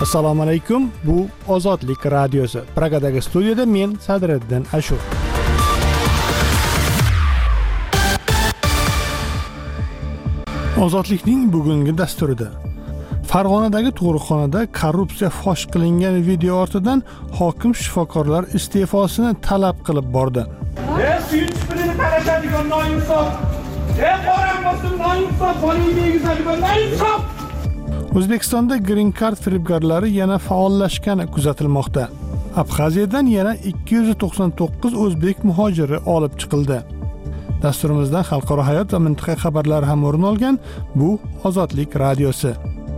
Assalomu alaykum. Bu Ozodlik radiosi. Pragadagi studiyada men Sadriddin Ashur. Ozodlikning bugungi dasturida Farg'onadagi tug'ruqxonada korrupsiya fosh qilingan video ortidan hokim shifokorlar iste'fosini talab qilib bordi. Suyunch pulini talashadigan noinsof. Qorambosim noinsof, bolingizni egizadigan noinsof. O'zbekistonda Green Card firibgarlari yana faollashgani kuzatilmoqda. Abxaziyadan yana 299 o'zbek muhojiri olib chiqildi. Dasturimizdan xalqaro hayot va mintaqa xabarlari ham o'rin olgan. Bu Ozodlik radiosi.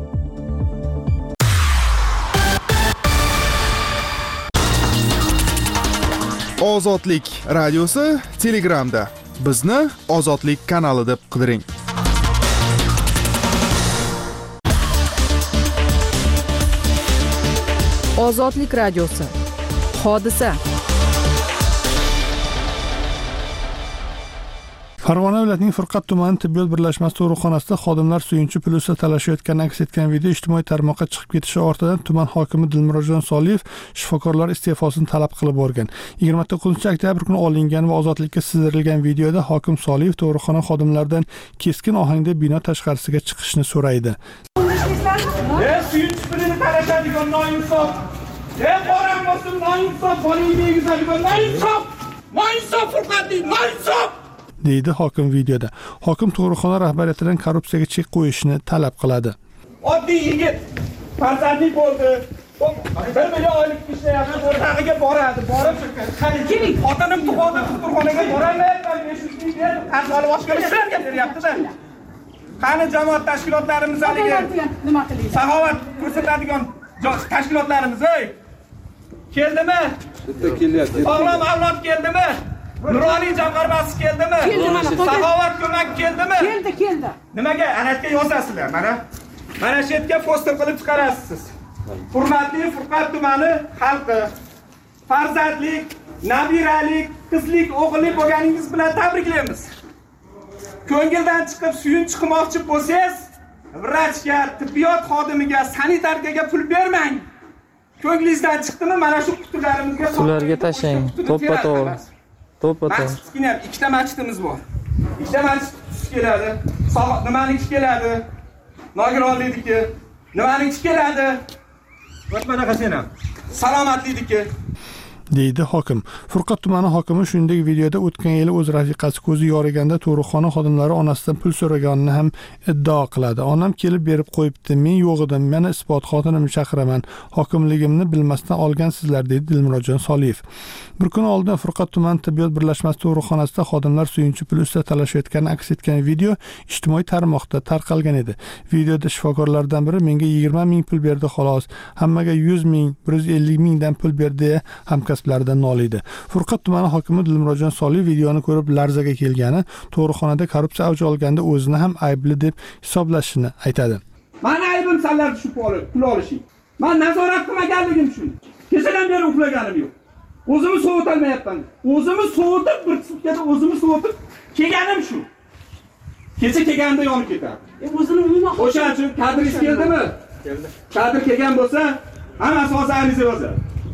Ozodlik radiosi Telegramda. Bizni Ozodlik kanali deb qidiring. Ozodlik radiosi. Hodisa. Farg'ona viloyatining Furqat tumani tibbiyot birlashmasi tug'ruqxonasida xodimlar suyunchi pul ustida talashayotgani aks etgan video ijtimoiy tarmoqqa chiqib ketishi ortidan tuman hokimi Dilmurodjon Soliyev shifokorlar iste'fosini talab qilib borgan. 29-oktyabr kuni olingan va ozodlikka sizdirilgan videoda hokim Soliyev tug'ruqxona xodimlaridan keskin ohangda bino tashqarisiga chiqishni so'raydi. Suyunch pulini talashadigan noinsof. Qorambosim noinsof, bolingizni egizadigan noinsof. Noinsof Furqatning noinsof. deydi hokim videoda. Hokim tug'ruqxona rahbariyatidan korrupsiyaga chek qo'yishni talab qiladi. Oddiy yigit farzandli bo'ldi. 1 million oylik ishlayapti, o'rtag'iga boradi. Borib, keling, xotinim tug'ildi, tug'ruqxonaga boraman, 500 ming berib, qarz olib boshqa ishlarga beryapti-da. Qani jamoat tashkilotlarimiz haliga nima qilaylik? Saxovat ko'rsatadigan tashkilotlarimiz, keldimi? Bitta kelyapti. Sog'lom avlod keldimi? Nuroniy jamg'armasi keldimi? Saxovat ko'mak keldimi? Keldi. Nimaga anatga yozasizlar? Mana shu yerga poster qilib chiqarasiz. Hurmatli Furqat tumani xalqi, farzandlik, nabiralik, qizlik, o'g'illik bo'lganingiz bilan tabriklaymiz. Ko'ngildan chiqib suyunch qilmoqchi bo'lsangiz, vrachga, tibbiyot xodimiga, sanitarkaga pul bermang. Ko'nglingizdan chiqdimi? Mana shu qutularimizga ularga tashlang. To'ppa-to'g'ri. Masjidga ikkita masjidimiz bor. Ikkita masjid keladi. Nimaniki keladi? Nogironlikniki. Nimaniki keladi? Mana sen ham. Salomatlikniki. deydi hokim. Furqat tumani hokimi shuningdek videoda o'tgan yili o'z rafiqasi ko'zi yoriganda tug'ruqxona xodimlari onasidan pul so'raganini ham iddao qiladi. Onam kelib berib qo'yibdi, men yo'q edim, meni isbot xotinimni chaqiraman. Hokimligimni bilmasdan olgansizlar, deydi Dilmurodjon Soliyev. Bir kun oldin Furqat tumani tibbiyot birlashmasi tug'ruqxonasida xodimlar suyunchi pul ustida talashayotgani aks etgan video ijtimoiy tarmoqda tarqalgan edi. Videoda shifokorlardan biri menga 20 ming pul berdi xolos, hammaga 100 ming, 150 mingdan pul berdi, hamkasblaridan noliydi. Furqat tumani hokimi Dilmurodjon Soliyev videoni ko'rib larzaga kelgani, tug'ruqxonada korrupsiya avj olganda o'zini ham aybli deb hisoblashini aytadi. Meni aybim sanlar shu pul olishing. Men nazorat qilmaganligim shu. Kechadan beri uxlaganim yo'q. O'zimni sovutolmayapman. O'zimni sovutib, bir sutkada o'zimni sovutib kelganim shu. Kecha kelganda yonib ketadi. O'zini umuman o'shaning uchun kadringiz keldimi? Keldi. Kadr kelgan bo'lsa, hammasi hozir ariza yozadi.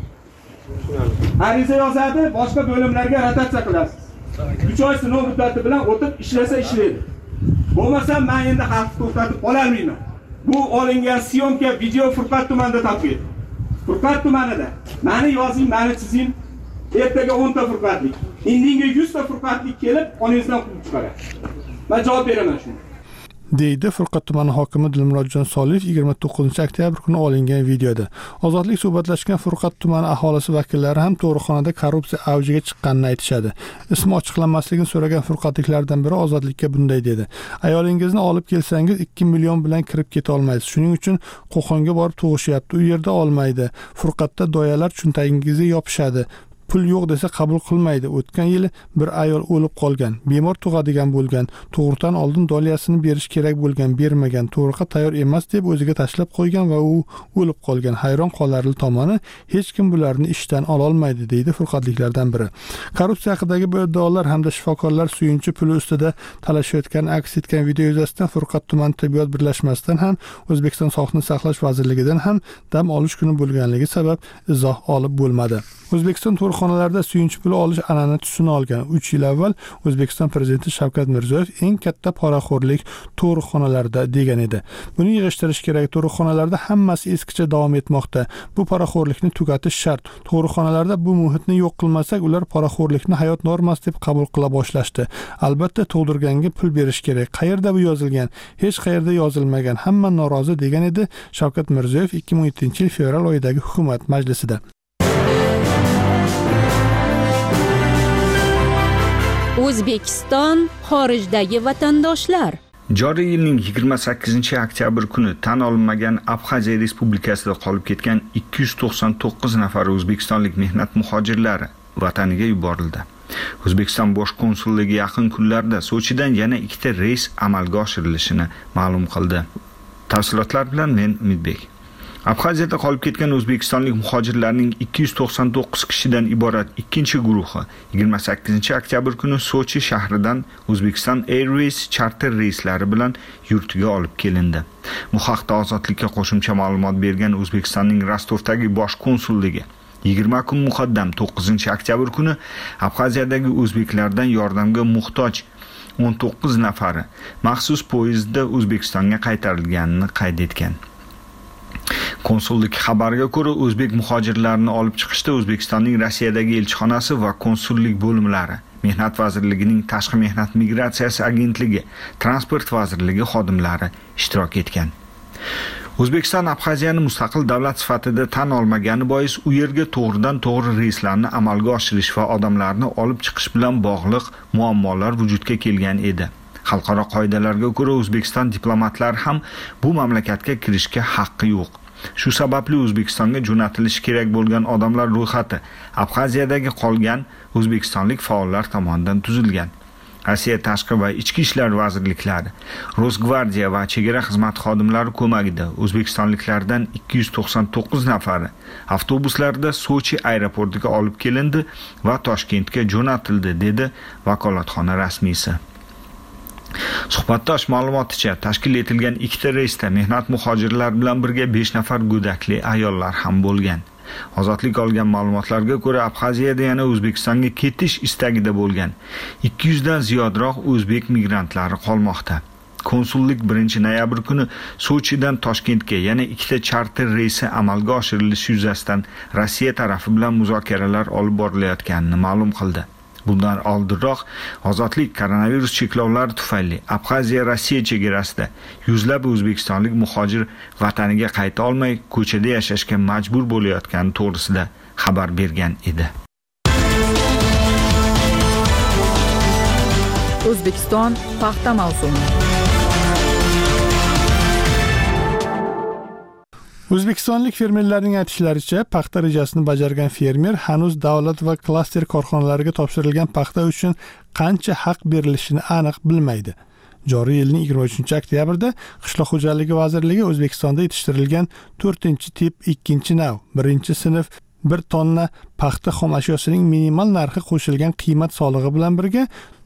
Ariza yozadi, boshqa bo'limlarga rotatsiya qilasiz. 3 oy sinov muddati bilan o'tib ishlasa ishlaydi. Bo'lmasa men endi xalqni to'xtatib qololmayman. Bu olingan syomka video Furqat tumanida topildi. Furqat tumanida. Meni yozing, meni chizing. Ertaga 10 ta Furqatlik. Indinga 100 ta Furqatlik kelib, onangizdan pul chiqaradi. Men javob beraman shunga. deydi Furqat tumani hokimi Dilmurodjon Soliyev 29-oktyabr kuni olingan videoda. Ozodlik suhbatlashgan Furqat tumani aholisi vakillari ham tug'ruqxonada korrupsiya avjiga chiqqanini aytishadi. Ismi ochiqlanmasligini so'ragan furqatliklardan biri Ozodlikka bunday dedi: "Ayolingizni olib kelsangiz 2 million bilan kirib keta olmaysiz. Shuning uchun Qo'qonga borib tug'ishyapti. U yerda olmaydi. Furqatda doyalar cho'ntagingizga yopishadi. pul yo'q desa qabul qilmaydi. O'tgan yili bir ayol o'lib qolgan, bemor tug'adigan bo'lgan, tug'ruqdan oldin doliyasini berish kerak bo'lgan, bermagan, tug'ruqqa tayyor emas deb o'ziga tashlab qo'ygan va u o'lib qolgan. Hayron qolarli tomoni, hech kim bularni ishdan ola olmaydi, deydi furqatliklardan biri. Korrupsiya haqidagi bu iddaolar hamda shifokorlar suyunchi puli ustida talashayotgan aks etgan video yuzasidan Furqat tuman tibbiyot birlashmasidan ham O'zbekiston Sog'liqni saqlash vazirligidan ham dam olish kuni bo'lganligi sabab izoh olib bo'lmadi. O'zbekiston tug'ruqxonalarida suyunchi puli olish an'ana tusini olgan. 3 yil avval O'zbekiston prezidenti Shavkat Mirziyoyev eng katta poraxo'rlik tug'ruqxonalarida degan edi. Buni yig'ishtirish kerak. Tug'ruqxonalarda hammasi eskicha davom etmoqda. Bu poraxo'rlikni tugatish shart. Tug'ruqxonalarda bu muhitni yo'q qilmasak, ular poraxo'rlikni hayot normasi deb qabul qila boshlashdi. Albatta tug'dirganga pul berish kerak. Qayerda bu yozilgan? Hech qayerda yozilmagan. Hamma norozi degan edi Shavkat Mirziyoyev 2017-yil fevral oyidagi hukumat majlisida. O'zbekiston xorijdagi vatandoshlar. Joriy yilning 28-oktyabr kuni tan olinmagan Abxaziya Respublikasida qolib ketgan 299 nafar o'zbekistonlik mehnat muhojirlari vataniga yuborildi. O'zbekiston bosh konsulligi yaqin kunlarda Sochidan yana 2 reys amalga oshirilishini ma'lum qildi. Tafsilotlar bilan men Umidbek. Abxaziyada qolib ketgan o'zbekistonlik muhojirlarning 299 kishidan iborat ikkinchi guruhi 28-oktyabr kuni Sochi shahridan O'zbekiston Airways charter reyslari bilan yurtiga olib kelindi. Bu haqda Ozodlikka qo'shimcha ma'lumot bergan O'zbekistonning Rostovdagi bosh konsulligi 20 kun muqaddam 9-oktyabr kuni Abxaziyadagi o'zbeklardan yordamga muhtoj 19 nafari maxsus poyezdda O'zbekistonga qaytarilganini qayd etgan. Konsullik xabariga ko'ra, o'zbek muhojirlarini olib chiqishda O'zbekistonning Rossiyadagi elchixonasi va konsullik bo'limlari, Mehnat vazirligining Tashqi mehnat migratsiyasi agentligi, Transport vazirligi xodimlari ishtirok etgan. O'zbekiston Abxaziyani mustaqil davlat sifatida tan olmagani bois u yerga to'g'ridan-to'g'ri reyslarni amalga oshirish va odamlarni olib chiqish bilan bog'liq muammolar vujudga kelgan edi. Xalqaro qoidalarga ko'ra O'zbekiston diplomatlari ham bu mamlakatga kirishga haqqi yo'q. Shu sababli O'zbekistonga jo'natilishi kerak bo'lgan odamlar ro'yxati Abxaziyadagi qolgan o'zbekistonlik faollar tomonidan tuzilgan. Rossiya tashqi va ichki ishlar vazirliklari, Rosgvardiya va chegara xizmati xodimlari ko'magida o'zbekistonliklardan 299 nafari avtobuslarda Sochi aeroportiga olib kelindi va Toshkentga jo'natildi, dedi vakolatxona rasmiysi. Suhbatdosh ma'lumoticha, tashkil etilgan 2 reysda mehnat muhojirlar bilan birga 5 nafar go'dakli ayollar ham bo'lgan. Ozodlik olgan ma'lumotlarga ko'ra, Abxaziyada yana O'zbekistonga ketish istagida bo'lgan 200 dan ziyodroq o'zbek migrantlari qolmoqda. Konsullik 1-noyabr kuni Sochidan Toshkentga yana 2 charter reysi amalga oshirilishi yuzasidan Rossiya tarafi bilan muzokaralar olib borilayotganini ma'lum qildi. Bundan oldinroq Ozodlik koronavirus cheklovlari tufayli Abxaziya Rossiya chegarasida yuzlab o'zbekistonlik muhojir vataniga qayta olmay ko'chada yashashga majbur bo'layotgani to'g'risida xabar bergan edi. O'zbekiston paxta mavsumi. O'zbekistonlik fermerlarning aytishlaricha, paxta rejasini bajargan fermer hanuz davlat va klaster korxonalariga topshirilgan paxta uchun qancha haq berilishini aniq bilmaydi. Joriy yilning 23-oktyabrda Qishloq xo'jaligi vazirligi O'zbekistonda yetishtirilgan 4-tip 2-nav 1-sinf 1 tonna paxta xom ashyosining minimal narxi qo'shilgan qiymat solig'i bilan birga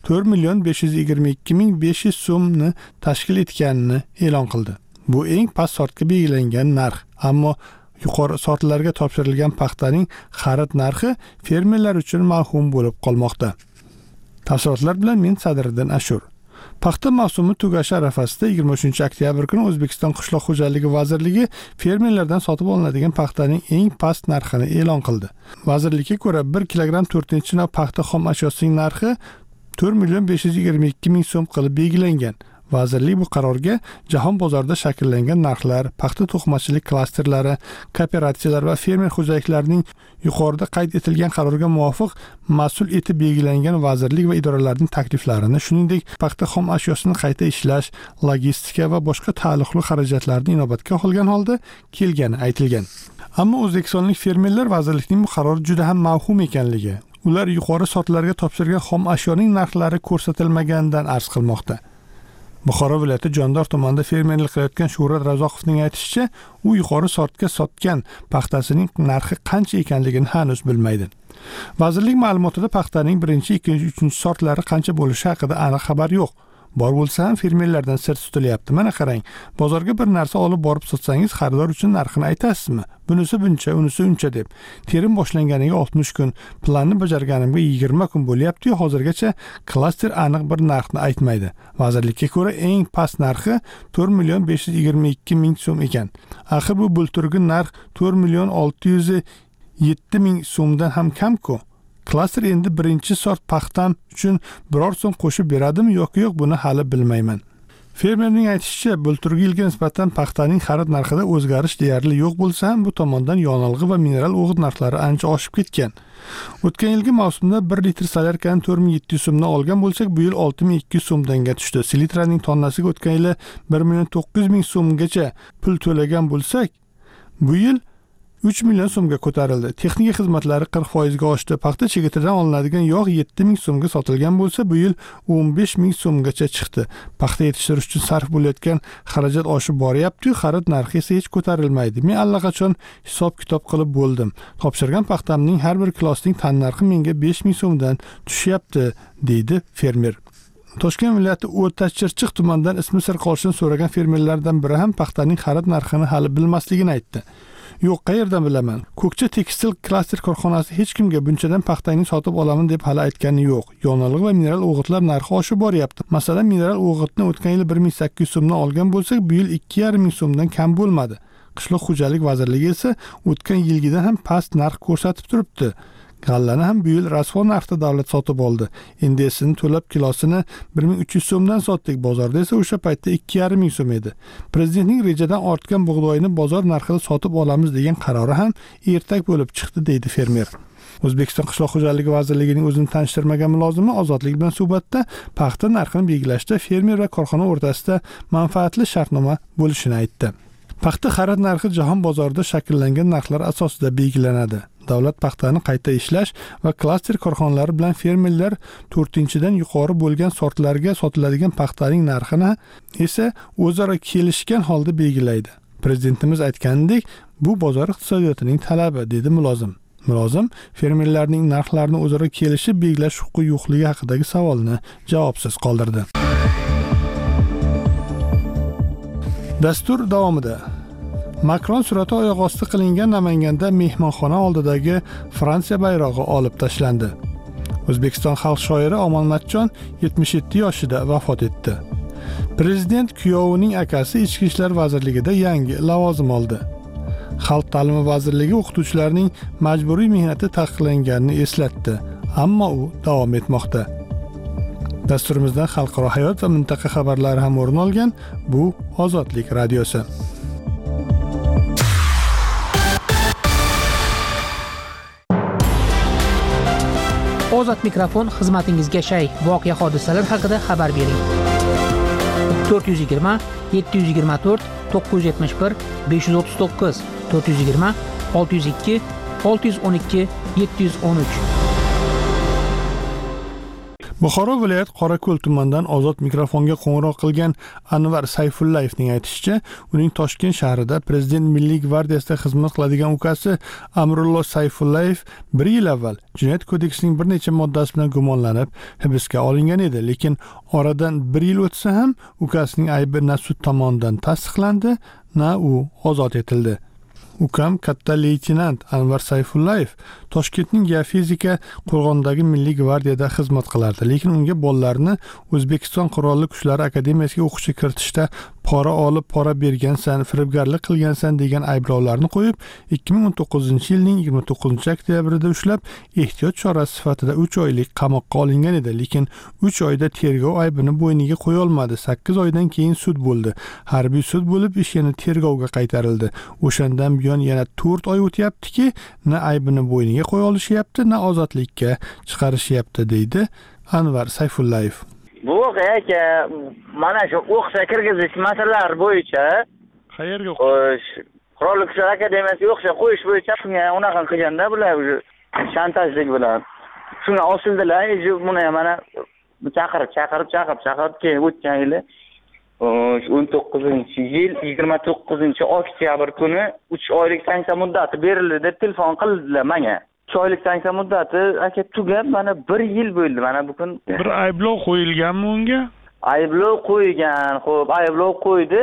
4,522,500 so'mni tashkil etganini e'lon qildi. Bu eng past sortga belgilangan narx, ammo yuqori sortlarga topshirilgan paxtaning xarid narxi fermerlar uchun mavhum bo'lib qolmoqda. Tafsilotlar bilan men Sadriddin Ashur. Paxta mavsumi tugashi arafasida 23-oktyabr kuni O'zbekiston Qishloq xo'jaligi vazirligi fermerlardan sotib olinadigan paxtaning eng past narxini e'lon qildi. Vazirlikka ko'ra 1 kilogramm 4-nav paxta xom ashyosining narxi 4,522,000 so'm qilib belgilangan. Vazirlik bu qarorga jahon bozorida shakllangan narxlar, paxta to'qimachilik klasterlari, kooperatsiyalar va fermer xo'jaliklarining yuqorida qayd etilgan qarorga muvofiq mas'ul etib belgilangan vazirlik va idoralarning takliflarini, shuningdek, paxta xom ashyosini qayta ishlash, logistika va boshqa taalluqli xarajatlarni inobatga olgan holda kelgani aytilgan. Ammo o'zbekistonlik fermerlar vazirlikning bu qarori juda ham mavhum ekanligi, ular yuqori sotlarga topshirgan xom ashyoning narxlari ko'rsatilmaganidan arz qilmoqda. Buxoro viloyati Jondor tumanida fermerlik qilayotgan Shuhrat Razoqovning aytishicha, u yuqori sortga sotgan paxtasining narxi qancha ekanligini hanuz bilmaydi. Vazirlik ma'lumotida paxtaning 1-chi, 2-chi, 3-chi sortlari qancha bo'lishi haqida aniq xabar yo'q. Bor bo'lsa ham fermerlardan sir tutilyapti. Mana qarang, bozorga bir narsa olib borib sotsangiz, xaridor uchun narxini aytasizmi? Bunisi buncha, unisi uncha deb. Terim boshlanganiga 60 kun, planni bajarganimga 20 kun bo'lyapti-yu, hozirgacha klaster aniq bir narxni aytmaydi. Vazirlikka ko'ra eng past narxi 4.522.000 so'm ekan. Axir bu bulturgi narx 4.607.000 so'mdan ham kam-ku. Klaster endi 1-chi sort paxtam uchun biror so'm qo'shib beradimi yoki yo'q, buni hali bilmayman. Fermerning aytishicha, bulturgi yilga nisbatan paxtaning xarid narxida o'zgarish deyarli yo'q bo'lsa ham, bu tomondan yonilg'i va mineral o'g'it narxlari ancha oshib ketgan. O'tgan yilgi mavsumda 1 litr solyarkani 4.700 so'mdan olgan bo'lsak, bu yil 6.200 so'mdanga tushdi. Selitraning tonnasiga o'tgan yili 1.900.000 so'mgacha pul to'lagan bo'lsak, bu yil 3 million so'mga ko'tarildi. Texnika xizmatlari 40% ga oshdi. Paxta chigitidan olinadigan yog' 7.000 so'mga sotilgan bo'lsa, bu yil 15.000 so'mgacha chiqdi. Paxta yetishtirish uchun sarf bo'layotgan xarajat oshib boryapti-yu, xarid narxi esa hech ko'tarilmaydi. Men allaqachon hisob-kitob qilib bo'ldim. Topshirgan paxtamning har bir kilosining tan narxi menga 5.000 so'mdan tushyapti, deydi fermer. Toshkent viloyati O'tachirchiq tumanidan ismi sir qolishini so'ragan fermerlardan biri ham paxtaning xarid narxini hali bilmasligini aytdi. Yo'q, qayerdan bilaman? Ko'kcha tekstil klaster korxonasi hech kimga bunchadan paxtangni sotib olaman deb hali aytgani yo'q. Yonilg'i va mineral o'g'itlar narxi oshib boryapti. Masalan, mineral o'g'itni o'tgan yil 1.800 so'mdan olgan bo'lsak, bu yil 2.5 so'mdan kam bo'lmadi. Qishloq xo'jalik vazirligi esa o'tgan yilgidan ham past narx ko'rsatib turibdi. G'allani ham bu yil rasvo narxda davlat sotib oldi. Endi esini to'lab kilosini 1.300 so'mdan sotdik. Bozorda esa o'sha paytda 2.5 so'm edi. Prezidentning rejadan ortgan bug'doyni bozor narxida sotib olamiz degan qarori ham ertak bo'lib chiqdi, deydi fermer. O'zbekiston Qishloq xo'jaligi vazirligining o'zini tanishtirmagan mulozimi Ozodlik bilan suhbatda paxta narxini belgilashda fermer va korxona o'rtasida manfaatli shartnoma bo'lishini aytdi. Paxta xarid narxi jahon bozorida shakllangan narxlar asosida belgilanadi. Davlat paxtani qayta ishlash va klaster korxonalari bilan fermerlar 4-dan yuqori bo'lgan sortlarga sotiladigan paxtaning narxini esa o'zaro kelishgan holda belgilaydi. Prezidentimiz aytganidek, bu bozor iqtisodiyotining talabi, dedi mulozim. Mulozim fermerlarning narxlarini o'zaro kelishib belgilash huquqi yo'qligi haqidagi savolni javobsiz qoldirdi. Dastur davomida Makron surati oyoq osti qilingan Namanganda mehmonxona oldidagi Fransiya bayrog'i olib tashlandi. O'zbekiston xalq shoiri Omonmatjon 77 yoshida vafot etdi. Prezident kuyovining akasi Ichki ishlar vazirligida yangi lavozim oldi. Xalq ta'limi vazirligi o'qituvchilarning majburiy mehnati taqiqlanganini eslatdi, ammo u davom etmoqda. Dasturimizdan xalqaro hayot va mintaqa xabarlari ham o'rin olgan. Bu Ozodlik radiosi. Ozod mikrofon xizmatingizga shay. Voqea hodisalar haqida xabar bering. 420 724 971 539 420 602 612 713. Buxoro viloyat Qorako'l tumanidan Ozod mikrofonga qo'ng'iroq qilgan Anvar Sayfullayevning aytishicha, uning Toshkent shahrida Prezident Milliy gvardiyasida xizmat qiladigan ukasi Amrullo Sayfullayev 1 yil avval Jinoyat kodeksining bir necha moddasi bilan gumonlanib hibsga olingan edi, lekin oradan 1 yil o'tsa ham ukasining aybi na sud tomonidan tasdiqlandi, na u ozod etildi. Ukam katta leytenant Anvar Sayfullayev Toshkentning geofizika qo'rg'onidagi Milliy gvardiyada xizmat qilardi, lekin unga bolalarini O'zbekiston Qurolli Kuchlari akademiyasiga o'qishga kiritishda pora olib, pora bergansan, firibgarlik qilgansan degan ayblovlarni qo'yib, 2019-yilning 29-oktyabrida ushlab, ehtiyot chorasi sifatida 3 oylik qamoqqa olingan edi, lekin 3 oyda tergov aybini bo'yniga qo'ya olmadi. 8 oydan keyin sud bo'ldi. Harbiy sud bo'lib, ish yana tergovga qaytarildi. O'shandan buyon yana 4 oy o'tyaptiki, na aybini bo'yniga qo'ya olishyapti, na ozodlikka chiqarishyapti, deydi Anvar Sayfullayev. Bu voqea mana shu o'qishga kirgizish masalalari bo'yicha qayerga Qurolli Kuchlar akademiyasiga o'xshab qo'yish bo'yicha shunga unaqa qilganda bular o'zi shantajlik bilan shunga osildilar. Buni ham mana chaqirib keyin o'tgan yili 19-yil 29-oktyabr kuni 3 oylik sanksiya muddati berildi deb telefon qildilar menga. 3 oylik sanksiya muddati aka tugab mana 1 yil bo'ldi mana bu kun. Bir ayblov qo'yilganmi unga? Ayblov qo'ygan. Xo'p, ayblov qo'ydi.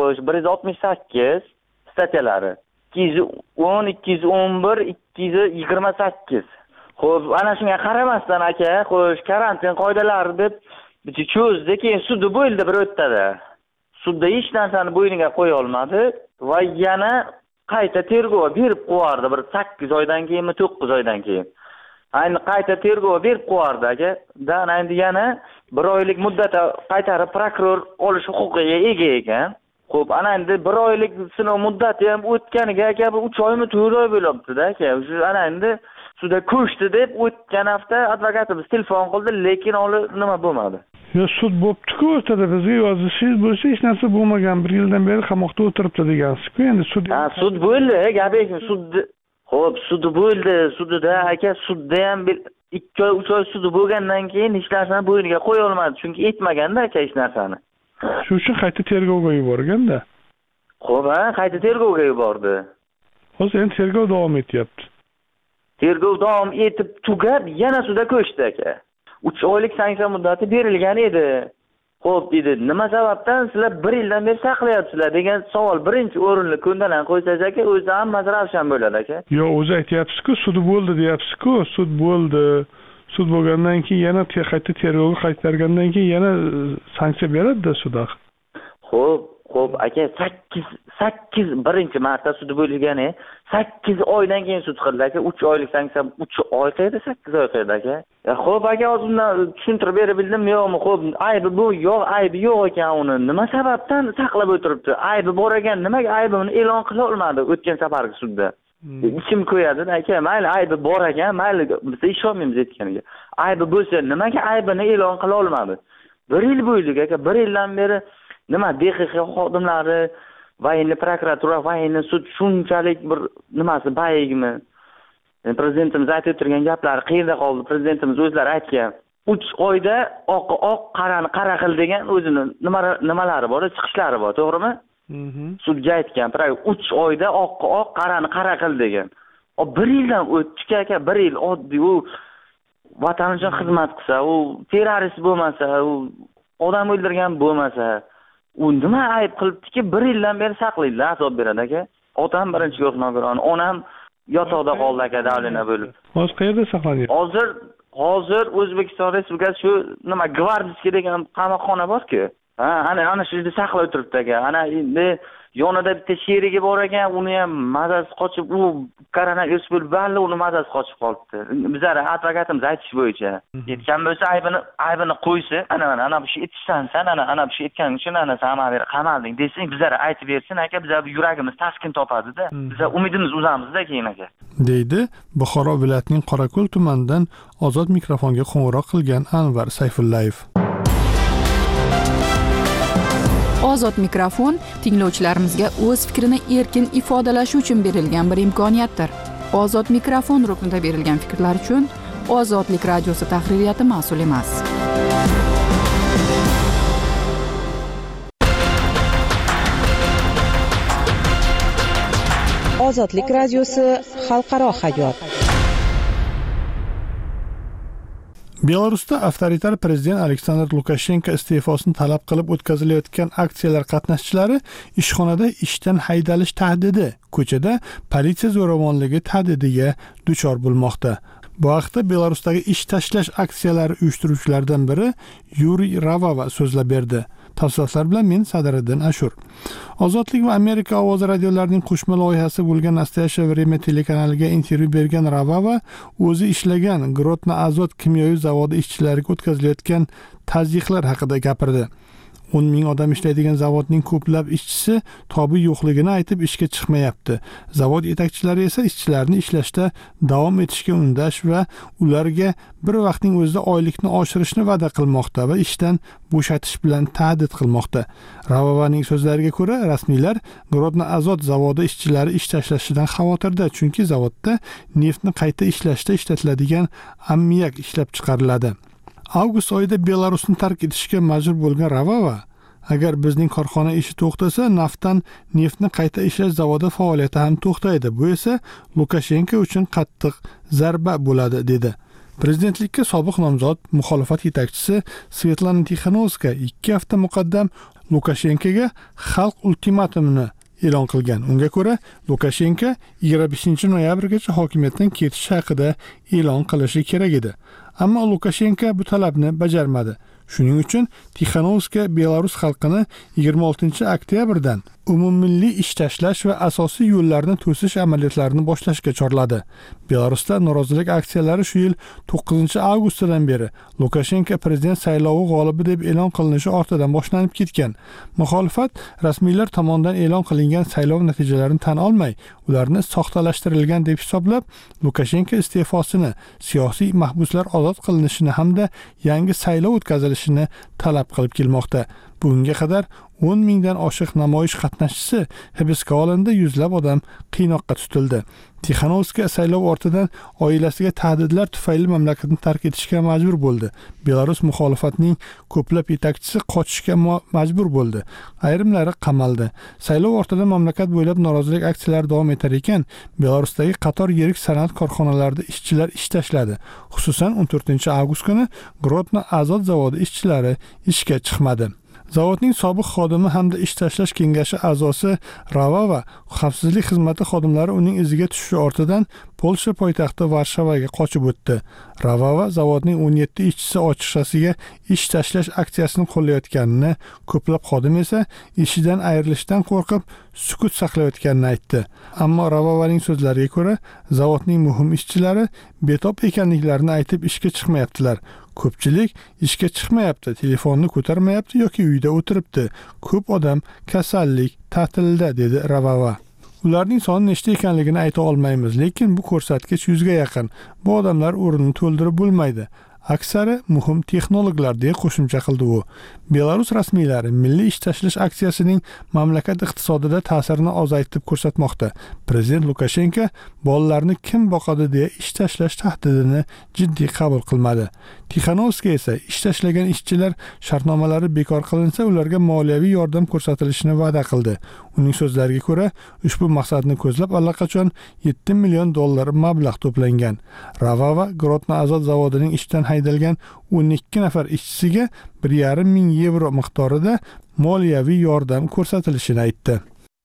168 statyalari. 210, 211, 228. Xo'p, ana shunga qaramasdan aka, xo'sh, karantin qoidalari deb bitta cho'zdi, keyin sudda bo'ldi bir o'ttada. Sudda hech narsani bo'yniga qo'ya olmadi va yana qayta tergov berib qo'yardi bir 8 oydan keyinmi 9 oydan keyin. Ayni qayta tergov berib qo'yardi aka. Dan endi yana 1 oylik muddatda qaytarib prokuror olish huquqiga ega ekan. Xo'p, ana endi 1 oylik sinov muddati ham o'tganiga aka bu 3 oymi 4 oy bo'libdi-da aka. Shu ana endi sudda ko'chdi deb o'tgan hafta advokatimiz telefon qildi, lekin nima bo'lmadi. Yo, sud bo'pti-ku, o'rtada bizga yozishingiz bo'lsa, hech narsa bo'lmagan, 1 yildan beri qamoqda o'tiribdi degansiz-ku. Endi sud sud bo'ldi, gaping sud. Xo'p, sud bo'ldi, sudida aka, sudda ham 2 oy, 3 oy sudi bo'lgandan keyin hech narsani bo'yniga qo'ya olmadi, chunki etmaganda aka hech narsani. Shu uchun qayta tergovga yuborganda. Xo'p, qayta tergovga yubordi. Hozir endi tergov davom etyapti. Tergov davom etib tugab yana sudga ko'chdi aka. 3 oylik sanksiya muddati berilgan edi. Xo'p dedi, nima sababdan sizlar 1 yildan beri saqlayapsizlar degan savol birinchi o'rinli ko'ndalang qo'ysangiz aka, o'zi hammasi ravshan bo'ladi aka. Yo, o'zi aytyapsiz-ku, sud bo'ldi deyapsiz-ku, sud bo'ldi. Sud bo'lgandan keyin yana qayta tergovga qaytargandan keyin yana sanksiya beradi-da sud. Xo'p, aka 8 birinchi marta sud bo'lgani 8 oydan keyin sud qildi aka. 3 oylik sanksiya 3 oy qildi, 8 oy qildi aka. Xo'p aka, o'zimdan tushuntirib berib bildim yo'qmi? Xo'p, aybi bu yo'q, aybi yo'q ekan uni. Nima sababdan saqlab o'tiribdi? Aybi bor ekan, nimaga aybini e'lon qila olmadi o'tgan safargi sudda? Ichim ko'yadi aka, mayli aybi bor ekan, mayli biz ishonmaymiz aytganiga. Aybi bo'lsa, nimaga aybini e'lon qila olmadi? 1 yil bo'ldi aka, 1 yildan beri nima DXX xodimlari, voyinni prokuratura, voyinni sud shunchalik bir nimasi bayigmi? Prezidentimiz aytib turgan gaplari qayerda qoldi? Prezidentimiz o'zlari aytgan. 3 oyda oq qarani qara qil degan o'zini nimalari bor, chiqishlari bor, to'g'rimi? Sudga aytgan, 3 oyda oq qarani qara qil degan. 1 yildan o'tdi aka, 1 yil oddiy u vatan uchun xizmat qilsa, u terrorist bo'lmasa, u odam o'ldirgan bo'lmasa, u nima ayb qilibdiki 1 yildan beri saqlaydi, azob beradi aka. Otam birinchi guvohnoma, onam yotoqda qoldi aka, davlina bo'lib. Hozir qayerda saqlanyapti? Hozir O'zbekiston Respublikasi shu nima Gvardiskiy degan qamoqxona bor-ku. Ana shu yerda saqlab turibdi aka. Ana endi yonida bitta sherigi bor ekan, uni ham mazasi qochib, u koronavirus bo'lib balli uni mazasi qochib qolibdi. Bizlar advokatimiz aytish bo'yicha yetgan bo'lsa aybini qo'ysa, ana bu ish etishsan, ana bu ish etgan uchun ana sana berib qamalding desang, bizlar aytib bersin aka, bizlar yuragimiz taskin topadi-da. Bizlar umidimiz uzamiz-da keyin aka. deydi Buxoro viloyatining Qorako'l tumanidan Ozod mikrofonga qo'ng'iroq qilgan Anvar Sayfullayev. Ozod mikrofon tinglovchilarimizga o'z fikrini erkin ifodalashi uchun berilgan bir imkoniyatdir. Ozod mikrofon ruknida berilgan fikrlar uchun Ozodlik radiosi tahririyati mas'ul emas. Ozodlik radiosi xalqaro hayot. Belarusda avtoritar prezident Aleksandr Lukashenko iste'fosini talab qilib o'tkazilayotgan aksiyalar qatnashchilari ishxonada ishdan haydalish tahdidi, ko'chada politsiya zo'ravonligi tahdidiga duchor bo'lmoqda. Bu haqda Belarusdagi ish tashlash aksiyalari uyushtiruvchilaridan biri Yuriy Ravava so'zlab berdi. Tafsilotlar bilan men Sadiriddin Ashur. Ozodlik va Amerika ovozi radiolarining qo'shma loyihasi bo'lgan Nastoyashye Время telekanaliga intervyu bergan Ravava o'zi ishlagan Grotno azot kimyoviy zavodi ishchilariga o'tkazilayotgan tazyiqlar haqida gapirdi. 10 ming odam ishlaydigan zavodning ko'plab ishchisi tobi yo'qligini aytib ishga chiqmayapti. Zavod yetakchilari esa ishchilarni ishlashda davom etishga undash va ularga bir vaqtning o'zida oylikni oshirishni va'da qilmoqda va ishdan bo'shatish bilan tahdid qilmoqda. Ravovaning so'zlariga ko'ra, rasmiylar Grodno azot zavodi ishchilari ish tashlashidan xavotirda, chunki zavodda neftni qayta ishlashda ishlatiladigan ammiak ishlab chiqariladi. Avgust oyida Belarusni tark etishga majbur bo'lgan Ravova, agar bizning korxona ishi to'xtasa, naftdan neftni qayta ishlash zavodi faoliyati ham to'xtaydi. Bu esa Lukashenko uchun qattiq zarba bo'ladi, dedi. Prezidentlikka sobiq nomzod muxolifat yetakchisi Svetlana Tixanovskaya 2 hafta muqaddam Lukashenkoga xalq ultimatumini e'lon qilgan. Unga ko'ra, Lukashenko 25-noyabrgacha hokimiyatdan ketish haqida e'lon qilishi kerak edi. Ammo Lukashenko bu talabni bajarmadi. Shuning uchun Tixanovskaya Belarus xalqini 26-oktyabrdan umummilliy ish tashlash va asosiy yo'llarni to'sish amaliyotlarini boshlashga chorladi. Belarusda norozilik aksiyalari shu yil 9-avgustdan beri Lukashenko prezident saylovi g'olibi deb e'lon qilinishi ortidan boshlanib ketgan. Muxolifat rasmiylar tomonidan e'lon qilingan saylov natijalarini tan olmay, ularni soxtalashtirilgan deb hisoblab, Lukashenko iste'fosini, siyosiy mahbuslar ozod qilinishini hamda yangi saylov o'tkazilishini talab qilib kelmoqda. Bunga qadar 10 mingdan oshiq namoyish qatnashchisi hibsga olindi, yuzlab odam qiynoqqa tutildi. Tixanovskaya saylov ortidan oilasiga tahdidlar tufayli mamlakatni tark etishga majbur bo'ldi. Belarus muxolifatining ko'plab yetakchisi qochishga majbur bo'ldi. Ayrimlari qamaldi. Saylov ortidan mamlakat bo'ylab norozilik aksiyalari davom etar ekan, Belarusdagi qator yirik sanoat korxonalarida ishchilar ish tashladi. Xususan 14-avgust kuni Grodno azot zavodi ishchilari ishga chiqmadi. Zavodning sobiq xodimi hamda ish tashlash kengashi a'zosi Ravova xavfsizlik xizmati xodimlari uning iziga tushishi ortidan Polsha poytaxti Varshavaga qochib o'tdi. Ravova zavodning 17 ishchisi ochiqchasiga ish tashlash aksiyasini qo'llayotganini, ko'plab xodim esa ishidan ayrilishdan qo'rqib sukut saqlayotganini aytdi. Ammo Ravovaning so'zlariga ko'ra, zavodning muhim ishchilari betob ekanliklarini aytib ishga chiqmayaptilar. Ko'pchilik ishga chiqmayapti, telefonni ko'tarmayapti yoki uyda o'tiribdi. Ko'p odam kasallik ta'tilida, dedi Ravova. Ularning soni nechta ekanligini ayta olmaymiz, lekin bu ko'rsatkich 100 ga yaqin. Bu odamlar o'rnini to'ldirib bo'lmaydi. Aksari muhim texnologlar, deya qo'shimcha qildi u. Belarus rasmiylari milliy ish tashlash aksiyasining mamlakat iqtisodida ta'sirini ozaytib ko'rsatmoqda. Prezident Lukashenko bolalarni kim boqadi deya ish tashlash tahdidini jiddiy qabul qilmadi. Tixanovskaya esa ish tashlagan ishchilar shartnomalari bekor qilinsa, ularga moliyaviy yordam ko'rsatilishini va'da qildi. Uning so'zlariga ko'ra, ushbu maqsadni ko'zlab allaqachon $7 million mablag' to'plangan. Ravova Grodno azot zavodining ishdan haydalgan 12 nafar ishchisiga 1,5 ming yevro miqdorida moliyaviy yordam ko'rsatilishini aytdi.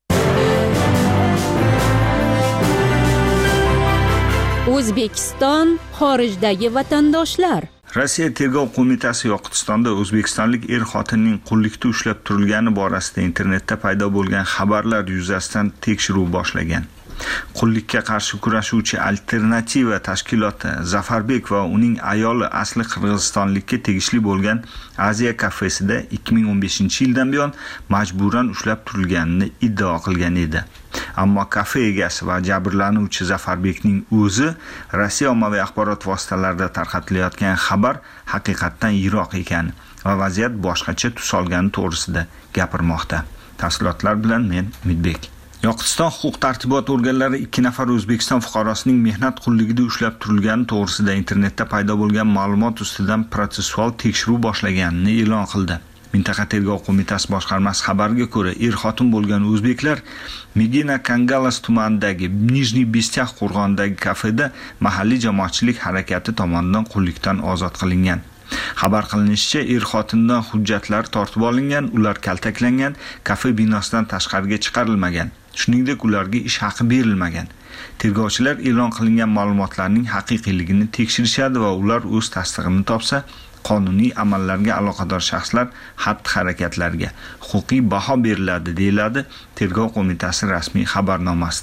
O'zbekiston xorijdagi vatandoshlar. Rossiya tergov qo'mitasi Yoqutistonda o'zbekistonlik er-xotinning qullikda ushlab turilgani borasida internetda paydo bo'lgan xabarlar yuzasidan tekshiruv boshlagan. Qullikka qarshi kurashuvchi alternativa tashkiloti Zafarbek va uning ayoli asli qirg'izistonlikka tegishli bo'lgan Aziya kafesida 2015-yildan buyon majburan ushlab turilganini iddao qilgan edi. Ammo kafe egasi va jabrlanuvchi Zafarbekning o'zi Rossiya ommaviy axborot vositalarida tarqatilayotgan xabar haqiqatdan yiroq ekan va vaziyat boshqacha tus olgani to'g'risida gapirmoqda. Tafsilotlar bilan men Umidbek. Yoqutiston huquq-tartibot organlari 2 nafar O'zbekiston fuqarosining mehnat qulligida ushlab turilgani to'g'risida internetda paydo bo'lgan ma'lumot ustidan protsessual tekshiruv boshlaganini e'lon qildi. Mintaqa tergov qo'mitasi boshqarmasi xabariga ko'ra, er-xotin bo'lgan o'zbeklar Medina Kangalas tumanidagi Nijniy Bestyax qo'rg'onidagi kafeda mahalliy jamoatchilik harakati tomonidan qullikdan ozod qilingan. Xabar qilinishicha, er-xotindan hujjatlar tortib olingan, ular kaltaklangan, kafe binosidan tashqariga chiqarilmagan. Shuningdek, ularga ish haqi berilmagan. Tergovchilar e'lon qilingan ma'lumotlarning haqiqiyligini tekshirishadi va ular o'z tasdig'ini topsa, qonuniy amallarga aloqador shaxslar xatti-harakatlariga huquqiy baho beriladi, deyiladi Tergov qo'mitasi rasmiy xabarnomasida.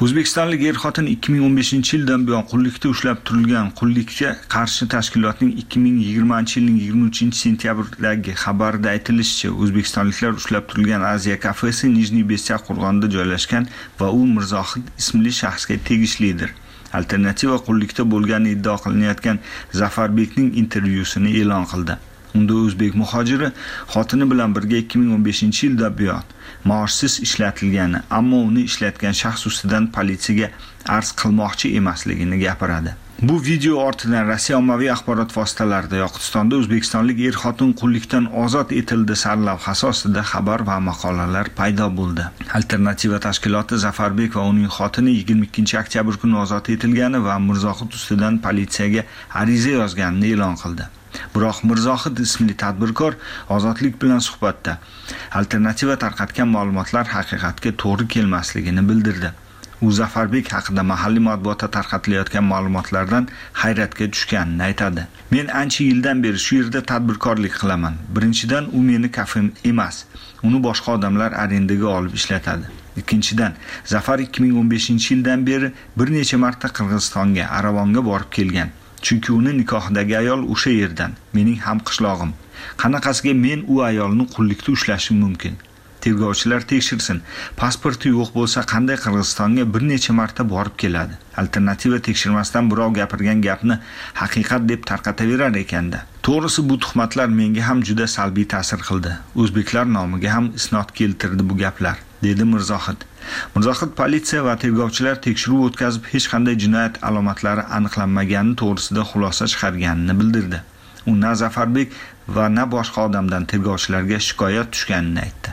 O'zbekistonlik er-xotin 2015-yildan buyon qullikda ushlab turilgan qullikka qarshi tashkilotning 2020-yilning 23-sentyabrdagi xabarida aytilishicha, o'zbekistonliklar ushlab turilgan Aziya kafesi Nijniy Besyak qo'rg'onida joylashgan va u Mirzohid ismli shaxsga tegishlidir. Alternativa qullikda bo'lgani iddao qilinayotgan Zafarbekning intervyusini e'lon qildi. Unda o'zbek muhojiri xotini bilan birga 2015-yilda buyon maoshsiz ishlatilgani, ammo uni ishlatgan shaxs ustidan politsiyaga arz qilmoqchi emasligini gapiradi. Bu video ortidan Rossiya ommaviy axborot vositalarida Yoqutistonda o'zbekistonlik er-xotin qullikdan ozod etildi sarlavhasi ostida xabar va maqolalar paydo bo'ldi. Alternativa tashkiloti Zafarbek va uning xotini 22-oktyabr kuni ozod etilgani va Mirzohid ustidan politsiyaga ariza yozganini e'lon qildi. Biroq Mirzohid ismli tadbirkor ozodlik bilan suhbatda alternativa tarqatgan ma'lumotlar haqiqatga to'g'ri kelmasligini bildirdi. U Zafarbek haqida mahalliy matbuotda tarqatilayotgan ma'lumotlardan hayratga tushganini aytadi. Men ancha yildan beri shu yerda tadbirkorlik qilaman. Birinchidan, u meni kafem emas. Uni boshqa odamlar arendaga olib ishlatadi. Ikkinchidan, Zafar 2015-yildan beri bir necha marta Qirg'izistonga, Aravonga borib kelgan. Chunki uni nikohdagi ayol o'sha yerdan, mening ham qishlog'im. Qanaqasiga men u ayolni qullikda ushlashim mumkin? Tergovchilar tekshirsin. Pasporti yo'q bo'lsa qanday Qirg'izistonga bir necha marta borib keladi? Alternativa tekshirmasdan birov gapirgan gapni haqiqat deb tarqataverar ekanda. To'g'risi bu tuhmatlar menga ham juda salbiy ta'sir qildi. O'zbeklar nomiga ham isnod keltirdi bu gaplar, dedi Mirzohid. Mirzohid politsiya va tergovchilar tekshiruv o'tkazib hech qanday jinoyat alomatlari aniqlanmagani to'g'risida xulosa chiqarganini bildirdi. U na Zafarbek va na boshqa odamdan tergovchilarga shikoyat tushganini aytdi.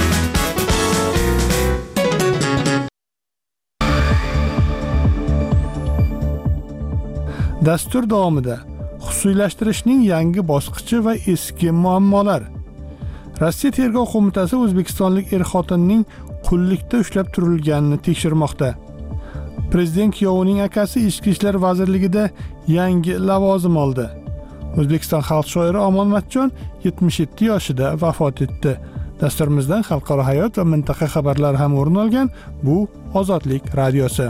Dastur davomida xususiylashtirishning yangi bosqichi va eski muammolar. Rossiya Tergov qo'mitasi o'zbekistonlik er-xotinning qullikda ushlab turilganini tekshirmoqda. Prezident kuyovining akasi Ichki ishlar vazirligida yangi lavozim oldi. O'zbekiston xalq shoiri Omon Matchon 77 yoshida vafot etdi. Dasturimizdan xalqaro hayot va mintaqa xabarlari ham o'rin olgan. Bu Ozodlik radiosi.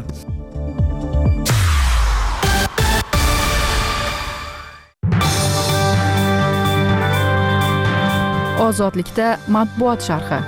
Ozodlikda matbuot sharhi.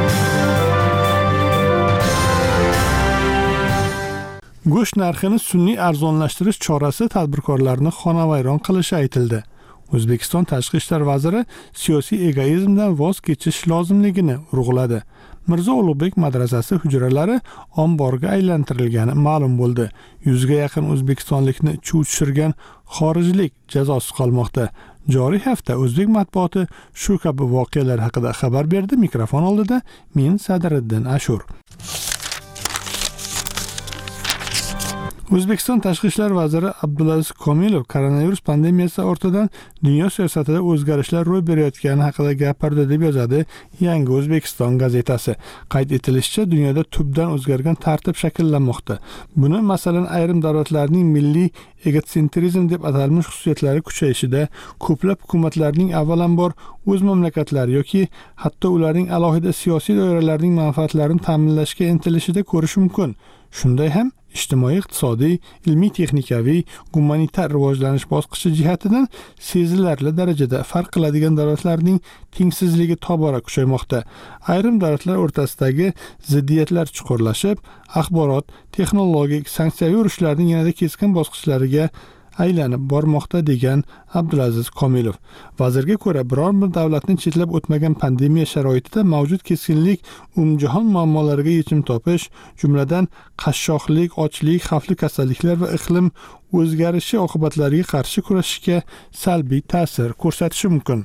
Go'sht narxini sun'iy arzonlashtirish chorasi tadbirkorlarni xonavayron qilishi aytildi. O'zbekiston Tashqi ishlar vaziri siyosiy egoizmdan voz kechish lozimligini urg'uladi. Mirzo Ulug'bek madrasasi hujralari omborga aylantirilgani ma'lum bo'ldi. 100 ga yaqin o'zbekistonlikni chuv tushirgan xorijlik jazosiz qolmoqda. Joriy hafta o'zbek matbuoti shu kabi voqealar haqida xabar berdi. Mikrofon oldida men Sadiriddin Ashur. O'zbekiston Tashqi ishlar vaziri Abdulaziz Komilov koronavirus pandemiyasi ortidan dunyo siyosatida o'zgarishlar ro'y berayotgani haqida gapirdi deb yozadi Yangi O'zbekiston gazetasi. Qayd etilishicha, dunyoda tubdan o'zgargan tartib shakllanmoqda. Buni masalan ayrim davlatlarning milliy egotsentrизм deb atalmish xususiyatlari kuchayishida, ko'plab hukumatlarning avvalambor o'z mamlakatlari yoki hatto ularning alohida siyosiy doiralarining manfaatlarini ta'minlashga intilishida ko'rish mumkin. Shunday ham ijtimoiy, iqtisodiy, ilmiy-texnikaviy, gumanitar rivojlanish bosqichi jihatidan sezilarli darajada farq qiladigan davlatlarning tengsizligi tobora kuchaymoqda. Ayrim davlatlar o'rtasidagi ziddiyatlar chuqurlashib, axborot, texnologik, sanksiyaviy urushlarning yanada keskin bosqichlariga aylanib bormoqda, degan Abdulaziz Komilov. Vazirga ko'ra, biror bir davlatning chetlab o'tmagan pandemiya sharoitida mavjud keskinlik umumjahon muammolariga yechim topish, jumladan qashshoqlik, ochlik, xavfli kasalliklar va iqlim o'zgarishi oqibatlariga qarshi kurashishga salbiy ta'sir ko'rsatishi mumkin.